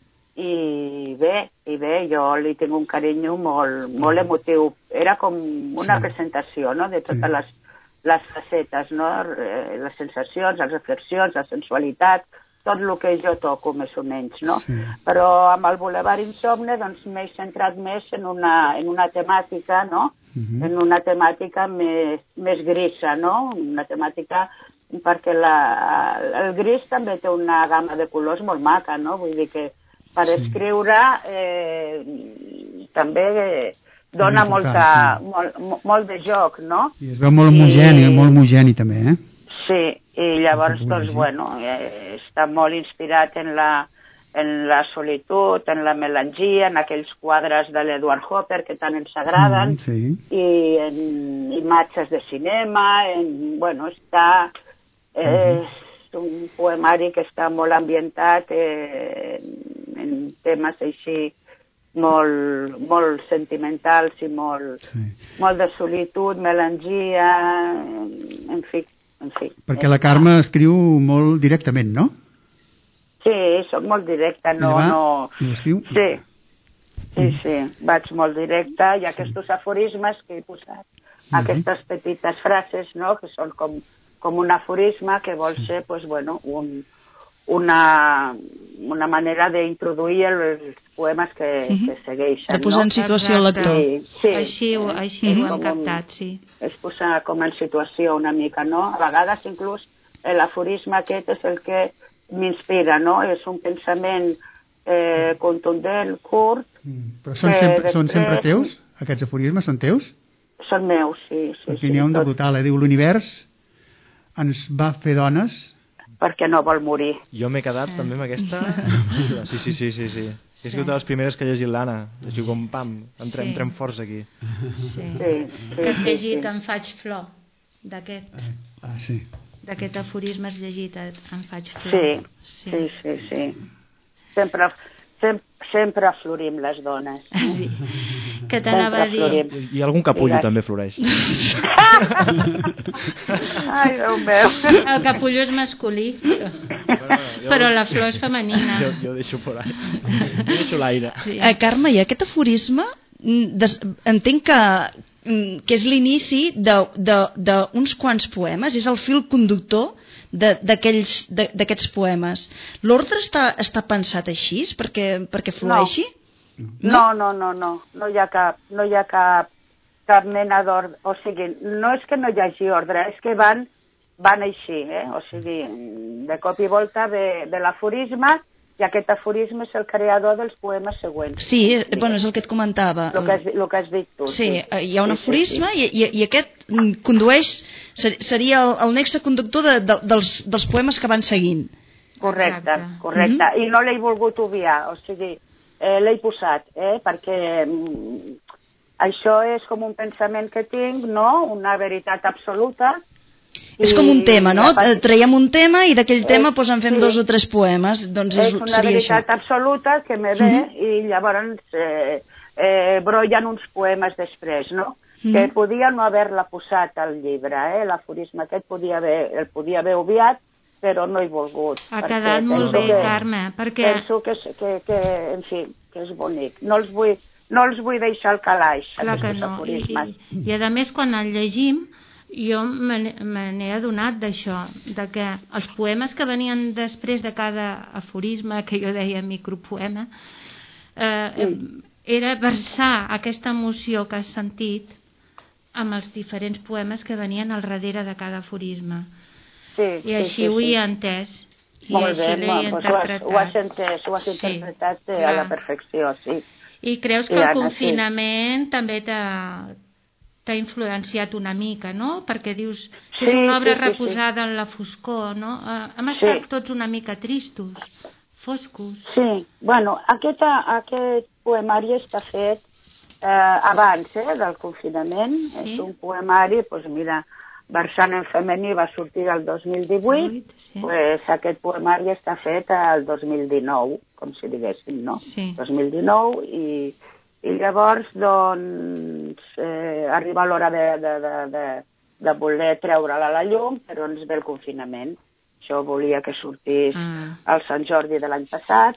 i bé, i bé, jo li tinc un carinyo molt, molt emotiu. Era com una sí. presentació, no?, de totes sí. les, les facetes, no?, les sensacions, les reflexions, la sensualitat, tot el que jo toco, més o menys, no? Sí. Però amb el Boulevard Insomne, doncs, m'he centrat més en una, en una temàtica, no?, uh-huh. en una temàtica més, més grisa, no?, una temàtica perquè la, el gris també té una gamma de colors molt maca, no?, vull dir que per sí. escriure eh, també dona molta, sí. molt, molt de joc, no? I es veu molt homogeni, I... molt homogeni també, eh? Sí, i llavors, doncs, bueno, eh, està molt inspirat en la, en la solitud, en la melangia, en aquells quadres de l'Edward Hopper que tant ens agraden, mm, sí. i en imatges de cinema, en, bueno, està... Eh, mm-hmm. un poemari que està molt ambientat eh, en temes així molt, molt sentimentals i molt, sí. molt de solitud, melangia, en fi, en fi. Perquè la Carme escriu molt directament, no? Sí, soc molt directa, no... va, no... I l'escriu? Sí, sí, sí, vaig molt directa, i aquests aforismes que he posat, Mhm. aquestes petites frases, no?, que són com, com un aforisme que vol ser, pues, bueno, un, una, una manera d'introduir els poemes que, Mhm. que segueixen, De posar en no? situació el lector. Sí, sí. Així, ho- així ho hem Com un- captat, sí. És posar com en situació una mica, no? A vegades inclús l'aforisme aquest és el que m'inspira, no? És un pensament eh, contundent, curt. Però són que sempre, són sempre després- teus? Aquests aforismes són teus? Són meus, sí. sí, Perquè sí n'hi ha un de tots, brutal, eh? Diu, l'univers ens va fer dones... perquè no vol morir. Jo m'he quedat sí. també amb aquesta... Sí, sí, sí, sí, sí. Sí. He sigut de les primeres que he llegit l'Anna. Llegiu com pam, entrem, Sí. entrem forts aquí. Sí. Sí, Que has sí, llegit sí. En faig flor, d'aquest. Ah, sí. D'aquest aforisme has llegit En faig flor. Sí, sí, sí, sí. Sempre, sempre, sempre florim les dones. Sí. Que t'anava a dir... florim. I algun capullo Digues. també floreix. Ai, Déu meu. El capullo és masculí, però, jo- però la flor és femenina. Jo, jo deixo por ahí. Jo deixo l'aire. Sí. Eh, Carme, i aquest aforisme mm, des, entenc que, mm, que és l'inici d'uns quants poemes, és el fil conductor de- d'aquells- de- d'aquests poemes. L'ordre està, està pensat així perquè, perquè flueixi? No, no, no, no. No hi ha cap, no hi ha cap, cap mena d'ordre. O sigui, no és que no hi hagi ordre, és que van, van així, eh? O sigui, de cop i volta ve, ve l'aforisme, i aquest aforisme és el creador dels poemes següents. Sí, eh, bueno, és el que et comentava. El que has, el que has dit tu. Sí, eh, hi ha un Sí, sí, aforisme sí. I, i, i aquest mm, condueix, ser- seria el, el nexe conductor de, de, dels, dels poemes que van seguint. Correcte, Exacte. correcte. I no l'he volgut obviar, o sigui, eh, l'he posat, eh, perquè mm, això és com un pensament que tinc, no?, una veritat absoluta. És com un tema, no? a part- Eh, Traiem un tema i d'aquell tema Eh, doncs en fem sí. dos o tres poemes. Doncs és, És una seria això. veritat absoluta que me ve i llavors eh, eh, brollen uns poemes després, no? Mhm. Que podia no haver-la posat al llibre, eh? L'aforisme aquest podia haver, el podia haver obviat, però no he volgut. Ha perquè quedat molt penso bé, que- Carme, perquè... Penso que, és- que, que, en fi, que és bonic. No els vull, no els vull deixar al calaix, Clar que aquests no. I, aforismes. i, I a més, quan el llegim, jo me n'he- me n'he adonat d'això, de que els poemes que venien després de cada aforisme, que jo deia micropoema, eh, eh, era versar aquesta emoció que has sentit amb els diferents poemes que venien al darrere de cada aforisme. Sí, I així sí, sí, ho sí. he entès. I Molt així bé, l'he molt, doncs ho, has, interpretat. ho has entès, ho has Sí, interpretat eh, a clar. la perfecció, sí. I creus que Sí, el Anna, sí. confinament també t'ha t'ha influenciat una mica, no? Perquè dius que Sí, és una obra sí, sí, sí. reposada en la foscor, no? Eh, Hem Sí. estat tots una mica tristos, foscos. Sí, bueno, aquest, aquest poemari està fet eh, abans eh, del confinament. Sí. És un poemari, doncs mira, versant en femení va sortir el dos mil divuit, Sí. pues aquest poemari està fet el dos mil dinou, com si diguéssim, no? Sí. dos mil dinou, i, i llavors, doncs, eh, arriba l'hora de, de, de, de, de voler treure-la a la llum, però ens ve el confinament. Jo volia que sortís Ah. al Sant Jordi de l'any passat,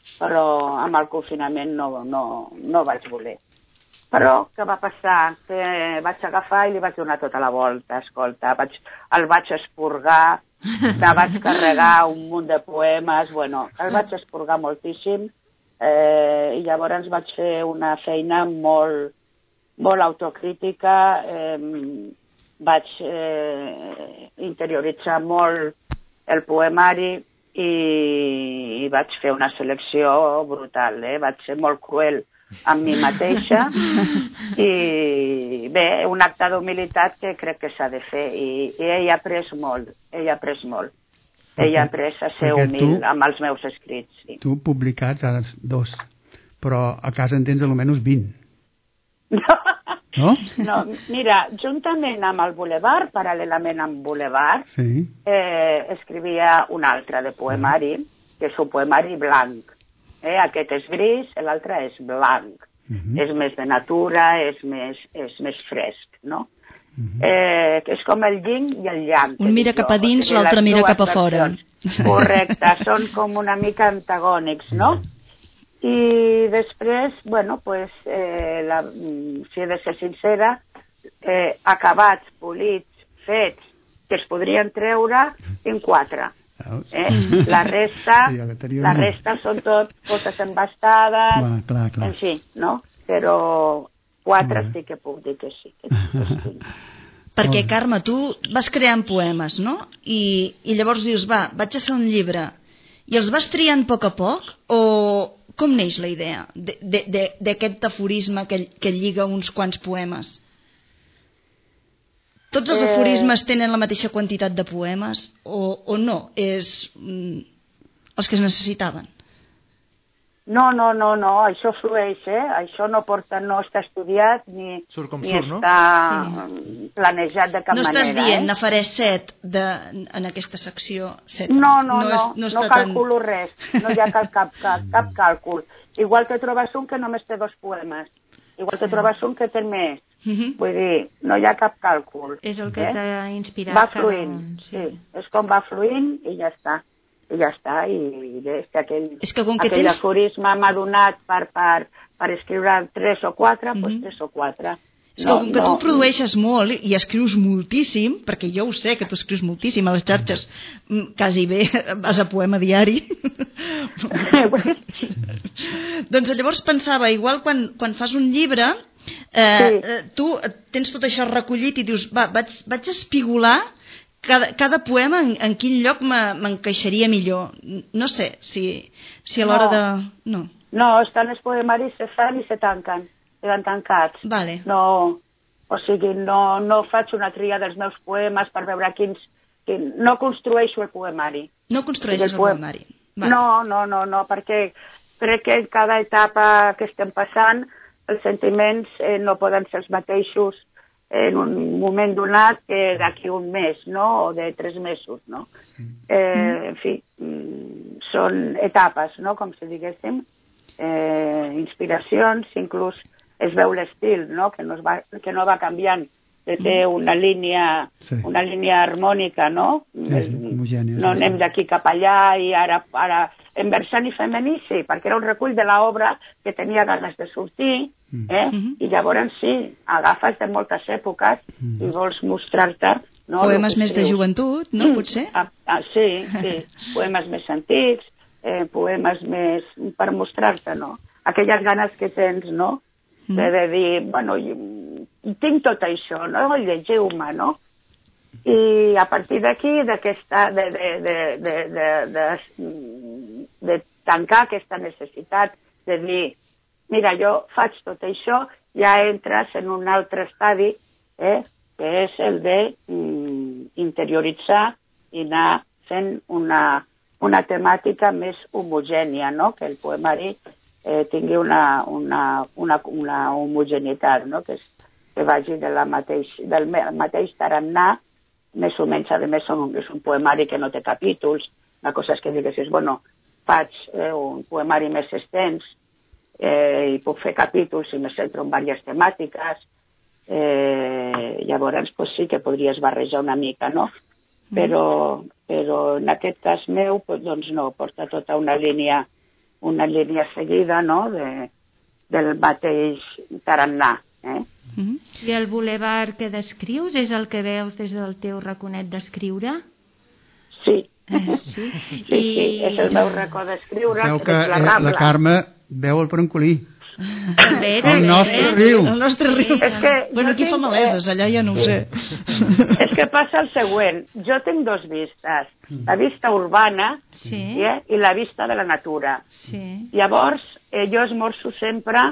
però amb el confinament no, no, no vaig voler. Però què va passar? Que vaig agafar i li vaig donar tota la volta, escolta, vaig, el vaig expurgar, me vaig carregar un munt de poemes, bueno, el vaig expurgar moltíssim, eh, i llavors vaig fer una feina molt, molt autocrítica, eh, vaig eh, interioritzar molt el poemari i, i vaig fer una selecció brutal, eh? Vaig ser molt cruel amb mi mateixa i bé, un acte d'humilitat que crec que s'ha de fer i, i ell ha après molt, ell ha après molt. Ell ha après a ser Perquè humil tu- amb els meus escrits, sí. Tu publicats, ara dos, però a casa en tens almenys vint, no? No, mira, juntament amb el Boulevard, paral·lelament amb Boulevard, Sí. eh, escrivia un altre de poemari, que és un poemari blanc. Eh? Aquest és gris, l'altre és blanc. Mhm. És més de natura, és més, és més fresc, no? eh, que és com el yin i el yang. Un mira cap a dins, l'altre mira cap a fora. Correcte, són com una mica antagònics, no? I després, bueno, pues, eh, la, si he de ser sincera, eh, acabats, polits, fets, que es podrien treure en quatre. Eh? La resta, la resta són tot coses embastades, clar, clar, clar. en fi, no? Però quatre sí que puc dir que sí. Que, que sí. Perquè, Carme, tu vas creant poemes, no? I, i llavors dius, va, vaig a fer un llibre. I els vas triant a poc a poc? O com neix la idea d'aquest aforisme que, que lliga uns quants poemes? Tots els aforismes tenen la mateixa quantitat de poemes o, o no? És mm, els que es necessitaven? No, no, no, no, això flueix, eh? Això no porta, no està estudiat ni, surt com ni surt, no? està sí. planejat de cap no manera. No estàs dient, eh? ne faré set de, en aquesta secció. Set. No, no, no, no, és, no, no, no calculo tan... res, no hi ha cap, cap, cap, cap càlcul. Igual que trobes un que només té dos poemes, igual que trobes un que té més. Uh-huh. Vull dir, no hi ha cap càlcul. És el que eh? t'ha inspirat. Va fluint, un, sí. sí. És com va fluint i ja està. I ja està, i, i és que aquell, és que com que aquell tens... aforisme m'ha donat per, per, per escriure tres o quatre, doncs uh-huh. pues tres o quatre. És que no, com que no... tu produeixes molt i escrius moltíssim, perquè jo ho sé que tu escrius moltíssim a les xarxes, quasi bé vas a poema diari. Doncs llavors pensava, igual quan, quan fas un llibre, eh, sí. tu tens tot això recollit i dius, va, vaig, vaig espigolar Cada, cada poema en, en quin lloc m'encaixaria millor. No sé, si, si a l'hora no. de... No, no, estan els poemaris, se fan i se tanquen, queden tancats. Vale. No, o sigui, no, no faig una tria dels meus poemes per veure quins... Quin, no construeixo el poemari. No construeixes el, poem... el poemari. Vale. No, no, no, no, perquè crec que en cada etapa que estem passant els sentiments eh, no poden ser els mateixos en un moment donat que d'aquí un mes, no? O de tres mesos, no? Eh, en fi, són etapes, no? Com si diguéssim, eh, inspiracions, inclús es veu l'estil, no? Que no, es va, que no va canviant, que té una línia, sí. una línia harmònica, no? Sí, sí, homogènia. No anem d'aquí cap allà i ara, ara en versant i femení, sí, perquè era un recull de l'obra que tenia ganes de sortir, eh? Mm. I llavors sí, agafes de moltes èpoques mm. i vols mostrar-te... No, poemes més de joventut, no? Potser? Ah, ah, sí, sí, poemes més antics, eh, poemes més... per mostrar-te, no? Aquelles ganes que tens, no? Mm. De, de dir, bueno, tinc tot això, no? Llegiu-me, no? I a partir d'aquí, d'aquesta... De, de, de, de, de, de, de tancar aquesta necessitat de dir, mira, jo faig tot això, ja entres en un altre estadi, eh, que és el de mm, interioritzar i anar fent una, una temàtica més homogènia, no? Que el poemari eh, tingui una, una, una, una homogeneïtat, no? Que, és, que vagi de la mateix, del mateix tarannà, més o menys, a més, és un poemari que no té capítols, la cosa és que diguessis, bueno, faig eh, un poemari més extens, eh, i puc fer capítols i me centro en diverses temàtiques, eh, llavors pues, sí que podries barrejar una mica, no? Però, però en aquest cas meu, pues, doncs no, porta tota una línia, una línia seguida, no?, de, del mateix tarannà, eh? Mm-hmm. I el bulevard que descrius és el que veus des del teu raconet d'escriure? Sí. Eh, sí. Sí, I... sí, és el meu racó d'escriure. Veu que la, la Carme veu el francolí. També, el nostre riu. El nostre riu. És que bueno, aquí fa maleses, allà ja no ho sé. És que passa el següent. Jo tinc dos vistes. La vista urbana sí. eh, i la vista de la natura. Sí. Llavors, eh, jo esmorzo sempre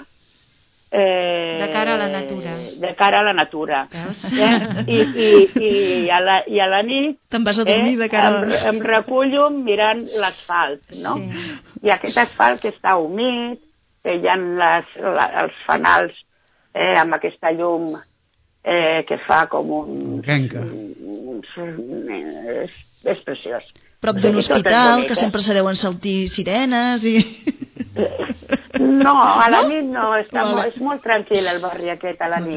eh, de cara a la natura. De cara a la natura. Eh? I, i, i, a la, I a la nit te'n vas a dormir eh, de cara a... em, em recullo mirant l'asfalt, no? Sí. I aquest asfalt que està humit, que hi ha les, la, els fanals eh, amb aquesta llum eh, que fa com un... un, un és, és preciós. Prop d'un hospital, que sempre se deuen saltir sirenes i... No, a la nit no, està no? Molt, és molt tranquil el barri aquest a la nit.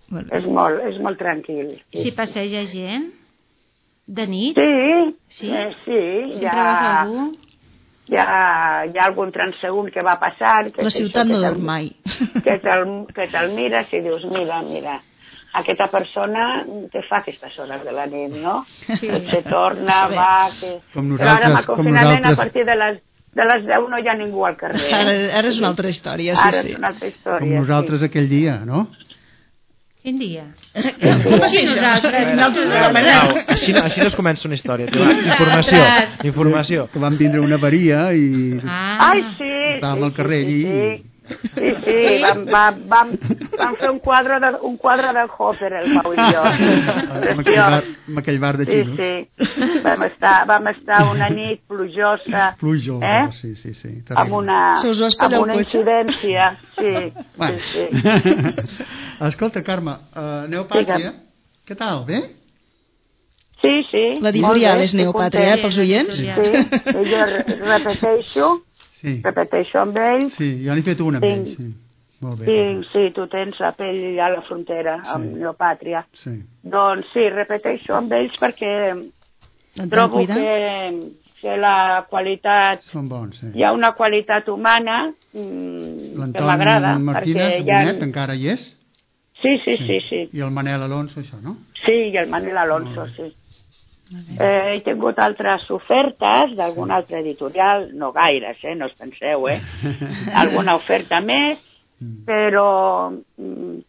És molt, és molt tranquil. Si passeja gent? De nit? Sí, sí, eh, sí. Sempre ja... vas algú? Hi ha, hi ha algun transeünt que va passant... Que la ciutat no dorm mai. Que te'l te mires i dius, mira, mira, aquesta persona què fa a aquestes hores de la nit, no? Sí. Se torna, va... Que... Com Però ara amb el confinament, nosaltres... a partir de les, de les deu no hi ha ningú al carrer. Ara, ara és una altra història, sí, ara sí. és una altra història, com nosaltres sí. aquell dia, no? Quin dia? Com va ser això? Així, així es comença una història. Informació, informació. Que vam vindre una avaria i... Ah. Ai, sí! Estàvem al carrer allí. Sí, sí, sí. Vam, vam, vam, vam fer un quadre de, un quadre del Hopper, el Pau i jo. Amb aquell bar, amb aquell bar de xinos. Sí, sí. Vam estar, vam estar una nit plujosa. Plujosa, eh? sí, sí, sí. Amb una, amb una incidència. Sí, bueno. sí, sí. Escolta, Carme, uh, Neopàtria, què tal, bé? Sí, sí. L'editorial és Neopàtria, eh, pels oients? Sí, jo repeteixo, sí. repeteixo amb ells. Sí, jo n'he fet una amb ells, sí. Molt bé. Sí, sí, tu tens la pell a la frontera, sí. amb Neopàtria. Sí. Doncs sí, repeteixo amb ells perquè trobo que, que la qualitat... Són bons, sí. Hi ha una qualitat humana mmm, que m'agrada. L'Anton Martínez, ha... Bonet, encara hi és? Sí, sí, sí, sí, sí. I el Manel Alonso, això, no? Sí, i el Manel Alonso, sí. Eh, he tingut altres ofertes d'algun altre editorial, no gaires, eh, no us penseu, eh? Alguna oferta més, però mm,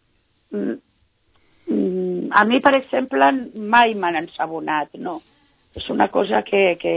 mm, a mi, per exemple, mai m'han ensabonat, no. És una cosa que, que,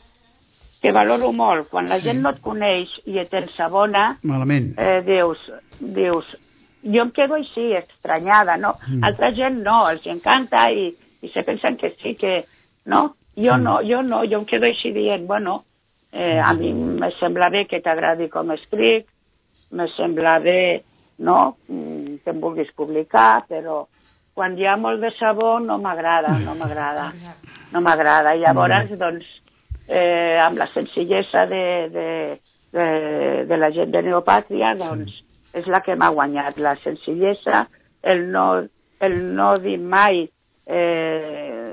que valoro molt. Quan la gent no et coneix i et ensabona, malament. Eh, dius, dius, jo em quedo així, estranyada, no? Mm. Altra gent no, els encanta i, i se pensen que sí, que... No? Jo no, jo no, jo em quedo així dient, bueno, eh, a mi me sembla bé que t'agradi com escric, me sembla bé, no?, que em vulguis publicar, però quan hi ha molt de sabó no m'agrada, no m'agrada, no m'agrada. I llavors, doncs, eh, amb la senzillesa de, de, de, de la gent de Neopàtria, doncs, és la que m'ha guanyat, la senzillesa, el no, el no dir mai eh,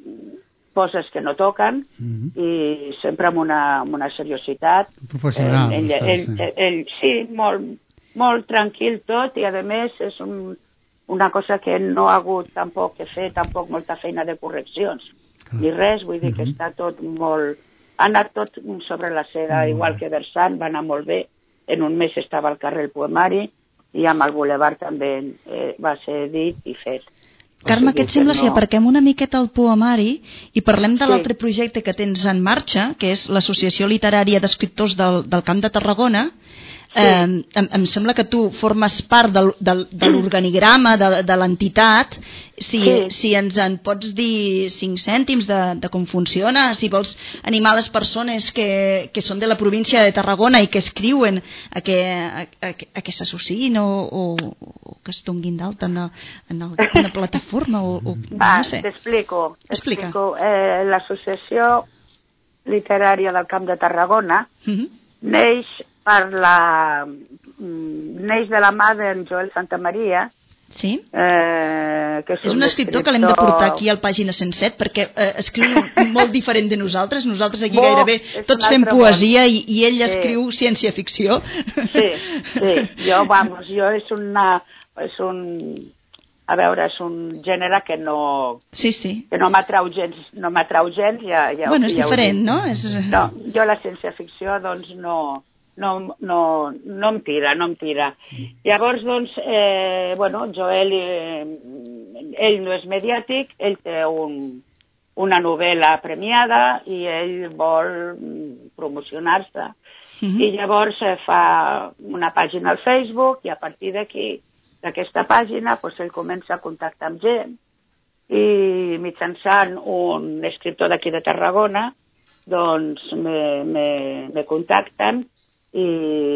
coses que no toquen, mm-hmm. i sempre amb una, amb una seriositat. Professional. Ell, ell, ell, ell, ell, sí, molt, molt tranquil tot, i a més és un, una cosa que no ha hagut tampoc que fer, tampoc molta feina de correccions, clar. Ni res, vull dir mm-hmm. que està tot molt... Ha anat tot sobre la seda, mm-hmm. igual que Versant, va anar molt bé. En un mes estava al carrer el poemari, i amb el Boulevard també eh, va ser dit i fet. Carme, què et sembla si aparquem una miqueta el poemari i parlem de l'altre projecte que tens en marxa, que és l'Associació Literària d'Escriptors del, del Camp de Tarragona? Sí. Eh, em, em sembla que tu formes part del, del, de l'organigrama de, de l'entitat. Si, sí. si ens en pots dir cinc cèntims de, de com funciona, si vols animar les persones que, que són de la província de Tarragona i que escriuen a que, a, a, a que s'associïn o, o, o que es donguin d'alta en, en una plataforma o, o Va, no sé. T'explico. T'explico. Eh, l'Associació Literària del Camp de Tarragona uh-huh. neix per la... neix de la mà d'en Joel Santamaria. Sí. Eh, que és, és un, un escriptor, escriptor que l'hem de portar aquí al Pàgina cent set perquè eh, escriu molt diferent de nosaltres. Nosaltres aquí Bo, gairebé tots fem poesia i, i ell sí. escriu ciència-ficció. Sí, sí. Jo, vamos, jo és una... És un, a veure, és un gènere que no... Sí, sí. Que no m'atrau gens, no m'atrau gens, ja, ja, bueno, és ja diferent, no? És... No, jo la ciència-ficció, doncs, no... No, no, no em tira, no em tira. Llavors, doncs, eh, bueno, Joel, eh, ell no és mediàtic, ell té un, una novel·la premiada i ell vol promocionar-se. Mm-hmm. I llavors eh, fa una pàgina al Facebook i a partir d'aquí, d'aquesta pàgina, doncs ell comença a contactar amb gent i mitjançant un escriptor d'aquí de Tarragona, doncs me, me, me contacten i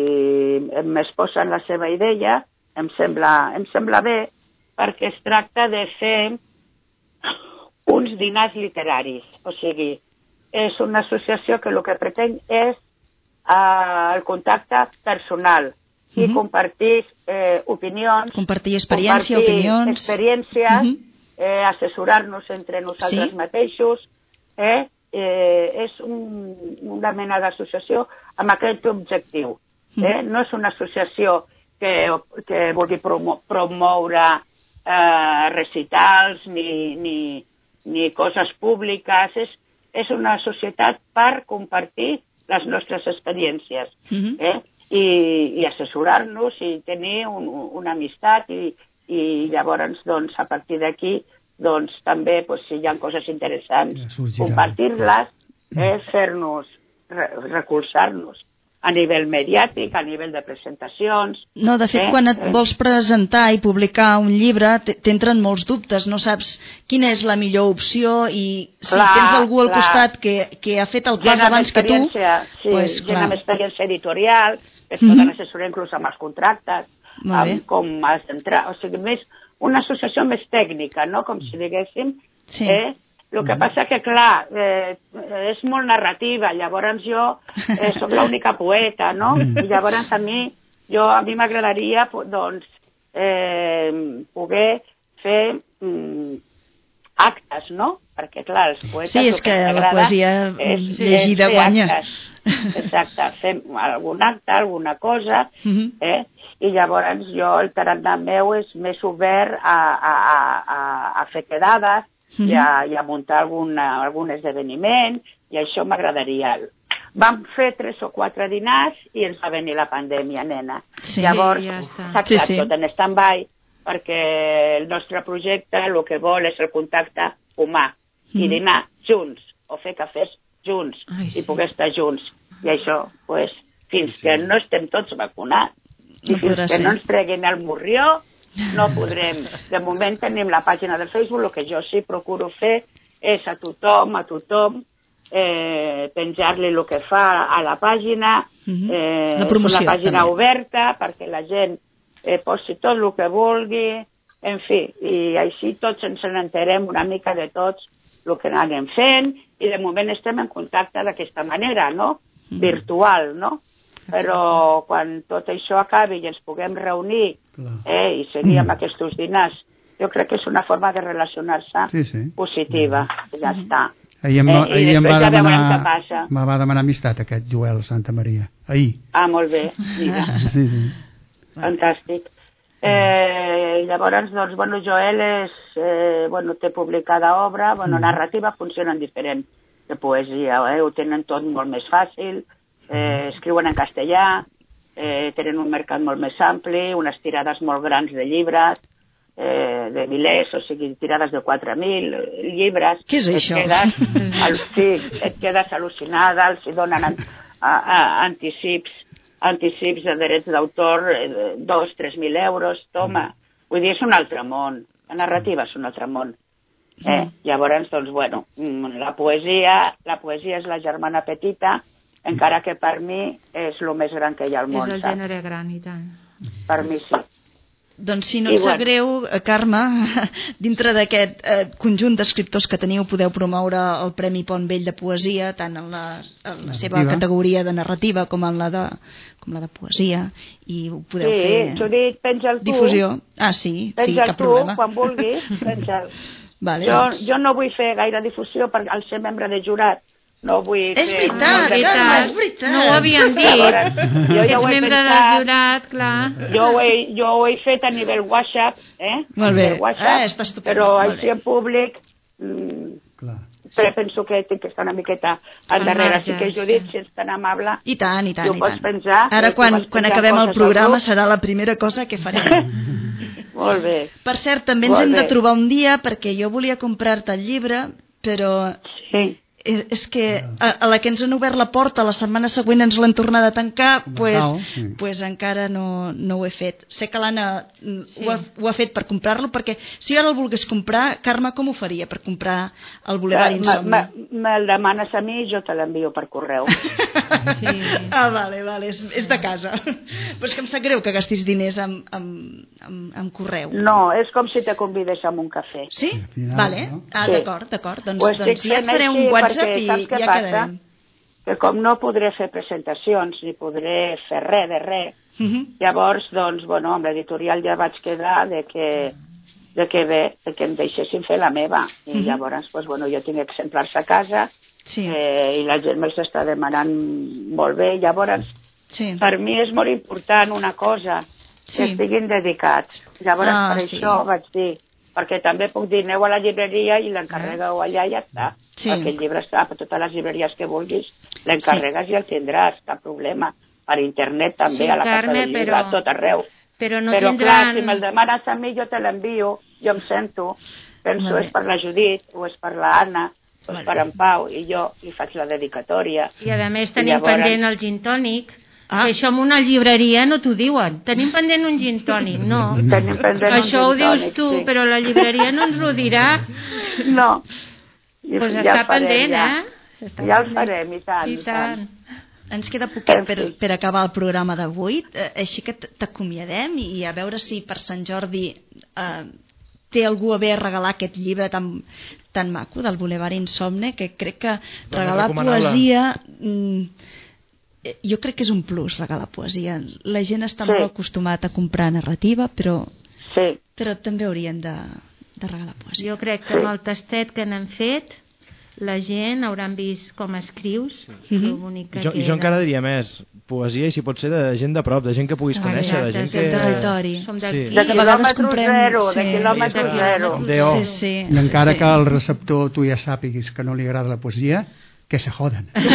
m'exposen la seva idea, em sembla, em sembla bé, perquè es tracta de fer uns dinars literaris. O sigui, és una associació que el que pretén és eh, el contacte personal i uh-huh. compartir eh, opinions, compartir experiència, compartir opinions, experiències, uh-huh. eh, assessorar-nos entre nosaltres sí. mateixos. Eh? Eh, és un, una mena d'associació amb aquest objectiu. Eh? Uh-huh. No és una associació que, que vulgui promo promoure eh, recitals ni, ni, ni coses públiques. És, és una societat per compartir les nostres experiències. Uh-huh. eh? I, i assessorar-nos i tenir un, una amistat i, i llavors doncs, a partir d'aquí doncs, també pues, si hi ha coses interessants compartir-les, eh, fer-nos re recolzar-nos a nivell mediàtic, a nivell de presentacions. No, de fet, eh? quan et vols presentar i publicar un llibre, t'entren molts dubtes, no saps quina és la millor opció i si clar, tens algú al clar. costat que, que ha fet el pas abans que tu... Sí, pues, gent amb experiència editorial, que es poden mm -hmm. assessorar inclús amb els contractes, amb com has d'entrar... O sigui, més una associació més tècnica, no? Com si diguéssim... Sí. Eh? El que passa que, clar, eh, és molt narrativa, llavors jo eh, soc l'única poeta, no? I llavors a mi, jo, a mi m'agradaria, doncs, eh, poder fer mm, actes, no? Perquè, clar, els poetes... Sí, és que, que la poesia és, llegida és guanya. Actes. Exacte, fem algun acte, alguna cosa, uh-huh. eh? I llavors jo, el tarannà meu és més obert a, a, a, a fer quedades, Uh-huh. I, a, i a muntar algun, algun esdeveniment, i això m'agradaria. Vam fer tres o quatre dinars i ens va venir la pandèmia, nena. Sí, llavors ja s'ha quedat sí, sí. tot en stand-by, perquè el nostre projecte el que vol és el contacte humà, uh-huh. i dinar junts, o fer cafès junts, Ai, sí. i poder estar junts. I això, pues, fins sí. que no estem tots vacunats, i no fins que ser. no ens treguin el morrió, no podrem. De moment tenim la pàgina del Facebook, el que jo sí procuro fer és a tothom, a tothom, eh, penjar-li el que fa a la pàgina, eh, la promoció, una pàgina també. oberta perquè la gent eh, posi tot el que vulgui, en fi, i així tots ens n'enterem una mica de tots el que anem fent, i de moment estem en contacte d'aquesta manera, no? Mm. Virtual, no? Però quan tot això acabi i ens puguem reunir eh, i seguir amb aquests dinars, jo crec que és una forma de relacionar-se sí, sí. positiva. Ja està. Ahir em, eh, ahir em va, ja demanar, me va demanar amistat aquest Joel Santa Maria. Ahir. Ah, molt bé. Mira. Sí, sí. Fantàstic. Eh, llavors, doncs, bueno, Joel és, eh, bueno, té publicada obra, bueno, mm. narrativa funciona diferent de poesia, eh? Ho tenen tot molt més fàcil, eh, escriuen en castellà, eh, tenen un mercat molt més ampli, unes tirades molt grans de llibres, eh, de milers, o sigui, tirades de quatre mil llibres. Què és et això? Quedes, al, sí, et quedes al·lucinada, els donen an, a, a, anticips, anticips de drets d'autor, eh, dos, tres mil euros, toma. Vull dir, és un altre món, la narrativa és un altre món. Eh? Mm. Llavors, doncs, bueno, la poesia, la poesia és la germana petita, encara que per mi és el més gran que hi ha al món. És el gènere gran, i tant. Per mi sí. Doncs si no et sap greu, Carme, dintre d'aquest eh, conjunt d'escriptors que teniu, podeu promoure el Premi Pont Vell de Poesia, tant en la, en la seva categoria de narrativa com en la de, com la de poesia, i ho podeu sí, fer Sí, Judit, penja'l tu. Difusió. Ah, sí, sí, cap tu, problema. Quan vulguis, penja'l. Vale, jo, doncs. jo no vull fer gaire difusió per al ser membre de jurat. No vull és fer... veritat, Carme, és veritat. No ho havíem dit. Jo ja ets membre pensat, del jurat, clar. Jo ho, he, jo ho he fet a nivell WhatsApp, eh? Molt bé, WhatsApp, ah, està estupendo. Però així en públic mm, però penso que tinc que estar una miqueta al darrere. Així que, Judit, si ets tan amable... I tant, i tant, i tant. Penjar, ara, quan, quan acabem el programa, serà la primera cosa que farem. Molt bé. Per cert, també ens hem de trobar un dia, perquè jo volia comprar-te el llibre, però... Sí. És que a, a la que ens han obert la porta la setmana següent ens l'han tornat a tancar, pues, sí. pues encara no, no ho he fet. Sé que l'Anna sí. ho, ha, ho ha fet per comprar-lo, perquè si ara el volgués comprar, Carme, com ho faria per comprar el Boulevard Insomni? Me'l demanes a mi i jo te l'envio per correu. Sí. Ah, vale, vale, és, és de casa. Però és que em sap greu que gastis diners amb, amb, amb, amb correu. No, és com si te convidés a un cafè. Sí? Vale. Ah, sí. D'acord, d'acord. Doncs, pues doncs ja et faré un WhatsApp i ja quedarem. Que com no podré fer presentacions ni podré fer res de res, Uh-huh. Llavors, doncs, bueno, amb l'editorial ja vaig quedar de que, de que bé, de que em deixessin fer la meva. I uh-huh. llavors, doncs, bueno, jo tinc exemplars a casa sí. eh, i la gent me'ls està demanant molt bé. Llavors, sí. per mi és molt important una cosa, sí. que estiguin dedicats. Llavors, ah, per sí. això vaig dir, perquè també puc dir, aneu a la llibreria i l'encarregueu allà i ja està. Sí. Perquè el llibre està per totes les llibreries que vulguis, l'encarregues sí. i el tindràs, cap problema. Per internet també, sí, a la Carme, casa del llibre, però... a tot arreu. Però, no però tindran... clar, si me'l demanes a mi, jo te l'envio, jo em sento, penso, és per la Judit, o és per la Anna, o és per en Pau, i jo li faig la dedicatòria. I a més tenim llavors... pendent el gin tònic. Ah. Que això en una llibreria no t'ho diuen. Tenim pendent un gin tònic, no. Tenim pendent això un ho dius tònic, tu, sí. però la llibreria no ens ho dirà. No. Doncs pues ja està farem, pendent, ja. eh? Està ja el farem, i tant, i i tant. Ens queda poquet per, per acabar el programa d'avui, així que t'acomiadem i a veure si per Sant Jordi eh, té algú a bé regalar aquest llibre tan, tan maco del Boulevard Insomne, que crec que regalar poesia... Mm, jo crec que és un plus regalar poesia. La gent està sí. molt acostumat a comprar narrativa, però, sí. però també haurien de, de regalar poesia. Jo crec que amb el tastet que n'han fet la gent hauran vist com escrius. Sí. Mm-hmm. bonic que I, jo, I jo encara diria més, poesia i si pot ser de gent de prop, de gent que puguis ah, conèixer, de gent que... del territori. Som d'aquí. Sí. De quilòmetre zero, sí. de quilòmetre zero. Sí, sí. I encara sí. que el receptor tu ja sàpiguis que no li agrada la poesia, que se joden. Oh,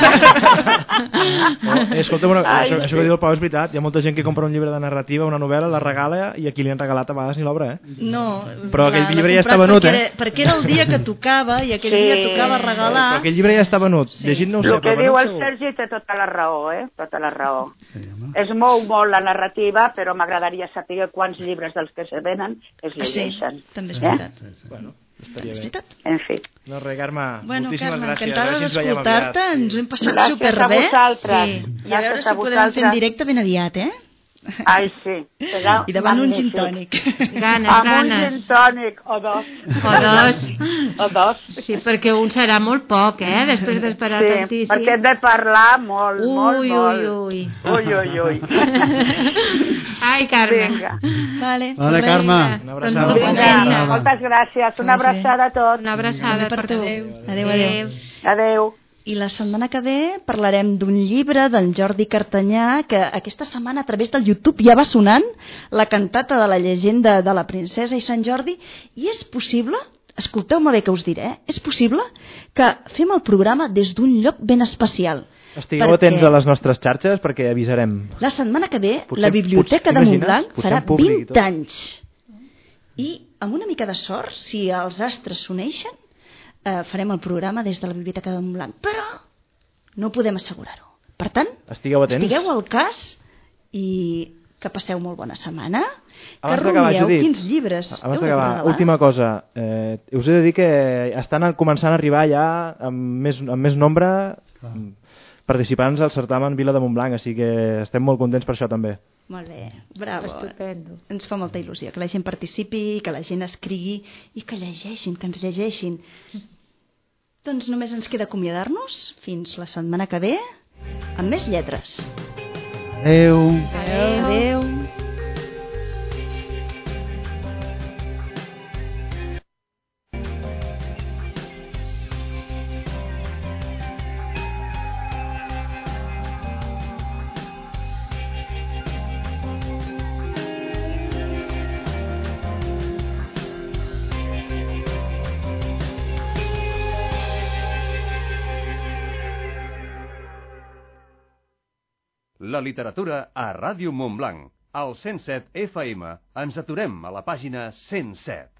escolta, bueno, això, això que diu el Pau és veritat. Hi ha molta gent que compra un llibre de narrativa, una novel·la, la regala i a qui li han regalat a vegades ni l'obra, eh? No. Però aquell llibre ja està venut, perquè, eh? Perquè era el dia que tocava i aquell sí. dia tocava regalar. Però aquell llibre ja està venut. Sí. Llegit no ho sé. El que diu el Sergi té tota la raó, eh? Tota la raó. Sí, es mou molt la narrativa, però m'agradaria saber quants llibres dels que se venen es llegeixen. Sí, també és veritat. Eh? Sí, sí. Bueno. Estaria bé. En fi. No, res, Carme, bueno, moltíssimes Carme, gràcies. encantada d'escoltar-te, ens ho hem passat gràcies superbé. Gràcies a vosaltres. Sí. I a veure si podem fer en directe ben aviat, eh? Ai, sí. Serà I davant un gin tònic. Ganes, Amb ganes. un gin tònic, o dos. O dos. O dos. Sí, perquè un serà molt poc, eh? Després d'esperar sí, tantíssim. Sí, perquè hem de parlar molt, ui, molt, ui, molt. Ui, ui. Ui, ui, ui. Ai, Carme. Vinga. Vale, vale Carme. Una abraçada. Vinga, moltes gràcies. Una abraçada a tots. Una abraçada per tu. Adéu, adéu. Adéu. I la setmana que ve parlarem d'un llibre d'en Jordi Cartanyà que aquesta setmana a través del YouTube ja va sonant, la cantata de la llegenda de la princesa i Sant Jordi, i és possible, escolteu-me bé que us diré, és possible que fem el programa des d'un lloc ben especial. Estigueu atents a les nostres xarxes perquè avisarem. La setmana que ve potser, la Biblioteca potser, de Montblanc farà vint anys. I amb una mica de sort, si els astres s'uneixen, Uh, farem el programa des de la Biblioteca de Montblanc, però no podem assegurar-ho. Per tant, estigueu atents, estigueu al cas i que passeu molt bona setmana. Abans que rumieu quins llibres abans d'acabar, última cosa, eh, us he de dir que estan començant a arribar ja amb més, amb més nombre ah. participants al certamen Vila de Montblanc, així que estem molt contents per això també. Molt bé, bravo. Estupendo. Ens fa molta il·lusió que la gent participi, que la gent escrigui i que llegeixin, que ens llegeixin. Doncs només ens queda acomiadar-nos fins la setmana que ve amb més lletres. Adéu. Adéu. Adéu. La literatura a Ràdio Montblanc. Al cent set F M ens aturem a la pàgina cent set.